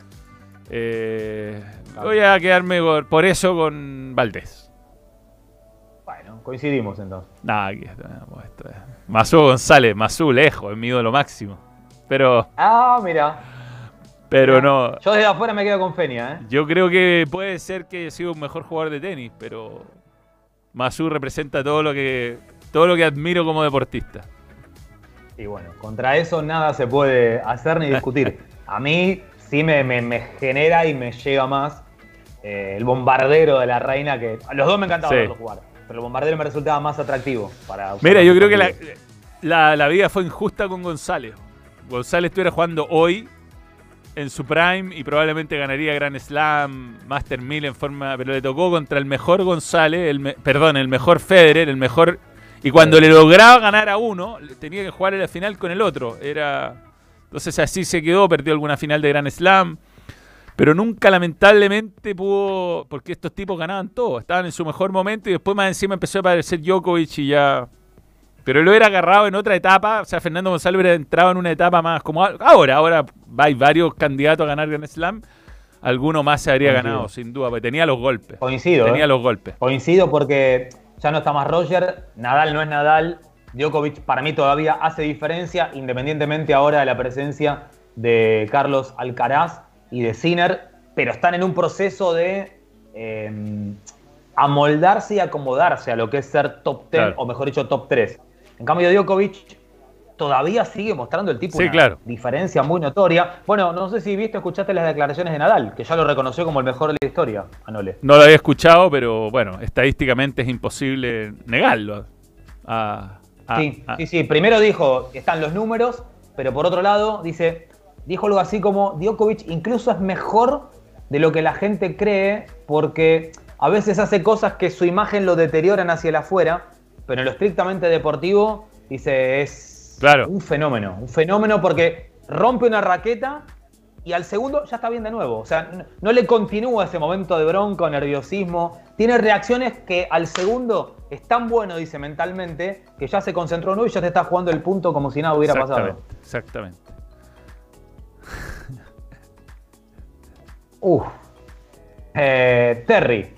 Eh, voy a quedarme por, por eso con Valdés. Bueno, coincidimos entonces. Nada, aquí está, no, esto es- Masú González, Masú lejos, es mi ídolo máximo. Pero, Ah, mira. pero no. Yo desde afuera me quedo con Feña, ¿eh? Yo creo que puede ser que haya sido un mejor jugador de tenis, pero Masú representa todo lo que todo lo que admiro como deportista. Y bueno, contra eso nada se puede hacer ni discutir. A mí sí me, me- me genera y me llega más eh, el bombardero de la reina, que a los dos me encantaba Sí. verlo jugar, pero el bombardero me resultaba más atractivo. Para usar Mira, en yo los creo que la, partidos. la, la vida fue injusta con González. González estuviera jugando hoy en su prime y probablemente ganaría Grand Slam, Master mil en forma, pero le tocó contra el mejor González, el me- perdón, el mejor Federer, el mejor, y cuando le lograba ganar a uno, tenía que jugar en la final con el otro. Era, entonces así se quedó, perdió alguna final de Grand Slam, pero nunca lamentablemente pudo, porque estos tipos ganaban todo, estaban en su mejor momento y después más encima empezó a aparecer Djokovic y ya. Pero lo hubiera agarrado en otra etapa, o sea, Fernando González hubiera entrado en una etapa más como ahora. Ahora hay varios candidatos a ganar Grand Slam. Alguno más se habría Coincido. ganado, sin duda, porque tenía los golpes. Coincido, Tenía ¿eh? los golpes. Coincido porque ya no está más Roger, Nadal no es Nadal, Djokovic para mí todavía hace diferencia, independientemente ahora de la presencia de Carlos Alcaraz y de Sinner, pero están en un proceso de eh, amoldarse y acomodarse a lo que es ser top diez, Claro. o mejor dicho, top tres. En cambio, Djokovic todavía sigue mostrando el tipo Sí, una claro. diferencia muy notoria. Bueno, no sé si viste, escuchaste las declaraciones de Nadal, que ya lo reconoció como el mejor de la historia, Anole. No lo había escuchado, pero bueno, estadísticamente es imposible negarlo. A- a- Sí, a- sí, sí. Primero dijo, están los números, pero por otro lado, dice, dijo algo así como, Djokovic incluso es mejor de lo que la gente cree, porque a veces hace cosas que su imagen lo deterioran hacia el afuera, pero en lo estrictamente deportivo, dice, es claro. un fenómeno, un fenómeno porque rompe una raqueta y al segundo ya está bien de nuevo. O sea, no, no le continúa ese momento de bronca o nerviosismo. Tiene reacciones que al segundo es tan bueno, dice, mentalmente, que ya se concentró en uno y ya te está jugando el punto como si nada hubiera exactamente, pasado. Exactamente. Uf. Eh, Terry.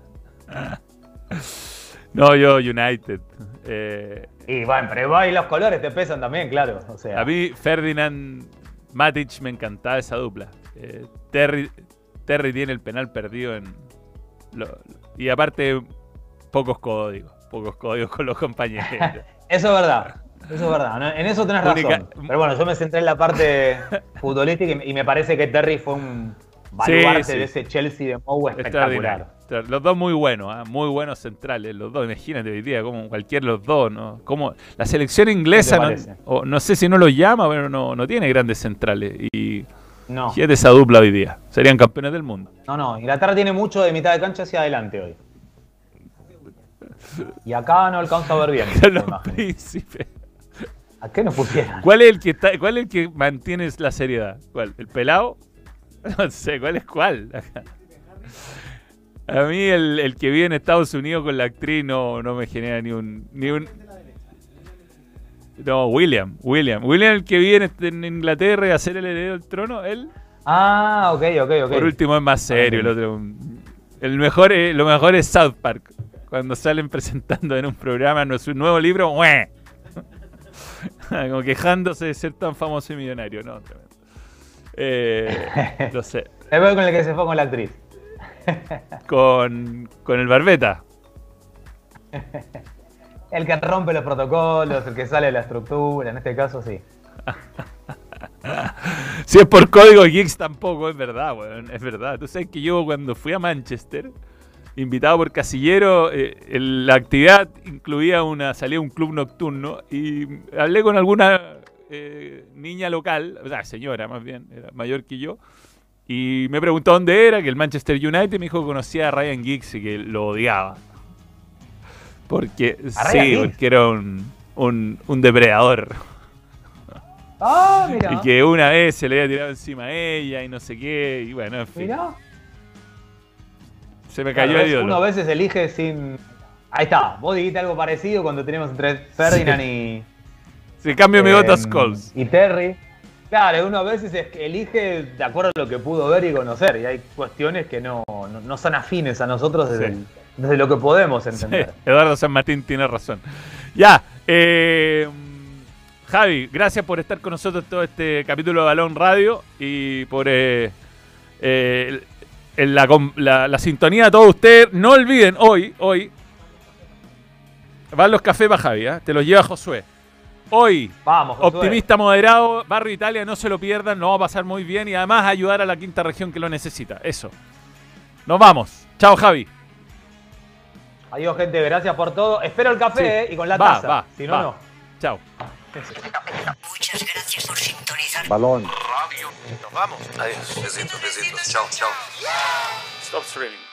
No, yo United. Eh, y bueno, pero ahí los colores te pesan también, claro. O sea. A mí Ferdinand Matic me encantaba esa dupla. Eh, Terry, Terry tiene el penal perdido en lo, y aparte pocos códigos, pocos códigos con los compañeros. Eso es verdad. Eso es verdad, ¿no? En eso tenés Única... razón. Pero bueno, yo me centré en la parte futbolística y me parece que Terry fue un baluarte sí, sí. de ese Chelsea de Mou espectacular. Los dos muy buenos, ¿eh? Muy buenos centrales. Los dos, imagínate hoy día, como cualquier los dos, ¿no? Como la selección inglesa, no, o, no sé si no lo llama, pero no, no tiene grandes centrales. Y no. Fíjate esa dupla hoy día. Serían campeones del mundo. No, no. Inglaterra tiene mucho de mitad de cancha hacia adelante hoy. Y acá no alcanzo a ver bien. Los príncipes. ¿A qué nos pusieron? ¿Cuál es el que está, cuál es el que mantiene la seriedad? ¿Cuál? ¿El pelado? No sé, ¿cuál es cuál? A mí el, el que vive en Estados Unidos con la actriz no, no me genera ni un, ni un... No, William, William. William el que vive en, en Inglaterra y hacer el heredero del trono, él. Ah, ok, ok, ok. Por último es más serio, el otro... El mejor, lo mejor es South Park. Cuando salen presentando en un programa su nuevo libro, ¡mueh! Como quejándose de ser tan famoso y millonario, ¿no? Eh, no sé. Es con el que se fue con la actriz. Con, con el Barbeta. El que rompe los protocolos, el que sale de la estructura, en este caso sí. Si es por código Geeks tampoco, es verdad, weón, es verdad. Tú sabes que yo cuando fui a Manchester, invitado por Casillero, eh, el, la actividad incluía una salida a un club nocturno y hablé con alguna eh, niña local, o sea, señora más bien, era mayor que yo, y me preguntó dónde era, que el Manchester United, me dijo que conocía a Ryan Giggs y que lo odiaba. Porque, sí, porque era un, un, un depredador. Ah, mira. Y que una vez se le había tirado encima a ella y no sé qué, y bueno, en fin. Mira. Se me cayó claro, el ídolo. Uno a veces elige sin... Ahí está, vos dijiste algo parecido cuando tenemos entre Ferdinand sí. y... Se cambio eh, mi voto a Scholes. Y Terry. Claro, uno a veces elige de acuerdo a lo que pudo ver y conocer. Y hay cuestiones que no, no, no son afines a nosotros desde, sí. el, desde lo que podemos entender. Sí, Eduardo San Martín tiene razón. Ya, eh, Javi, gracias por estar con nosotros en todo este capítulo de Balón Radio y por eh, eh, la, la, la sintonía de todos ustedes. No olviden, hoy, hoy, van los cafés para Javi, ¿eh? Te los lleva Josué. Hoy, Vamos, Optimista Moderado, Barrio Italia, no se lo pierdan, nos va a pasar muy bien y además ayudar a la quinta región que lo necesita. Eso. Nos vamos. Chao, Javi. Adiós, gente. Gracias por todo. Espero el café sí. eh, y con la va, taza. Va, si no, va. no. Chao. Muchas gracias por sintonizar. Balón. Radio. Nos vamos. Adiós. Besitos, besitos. Chao, chao. Stop streaming.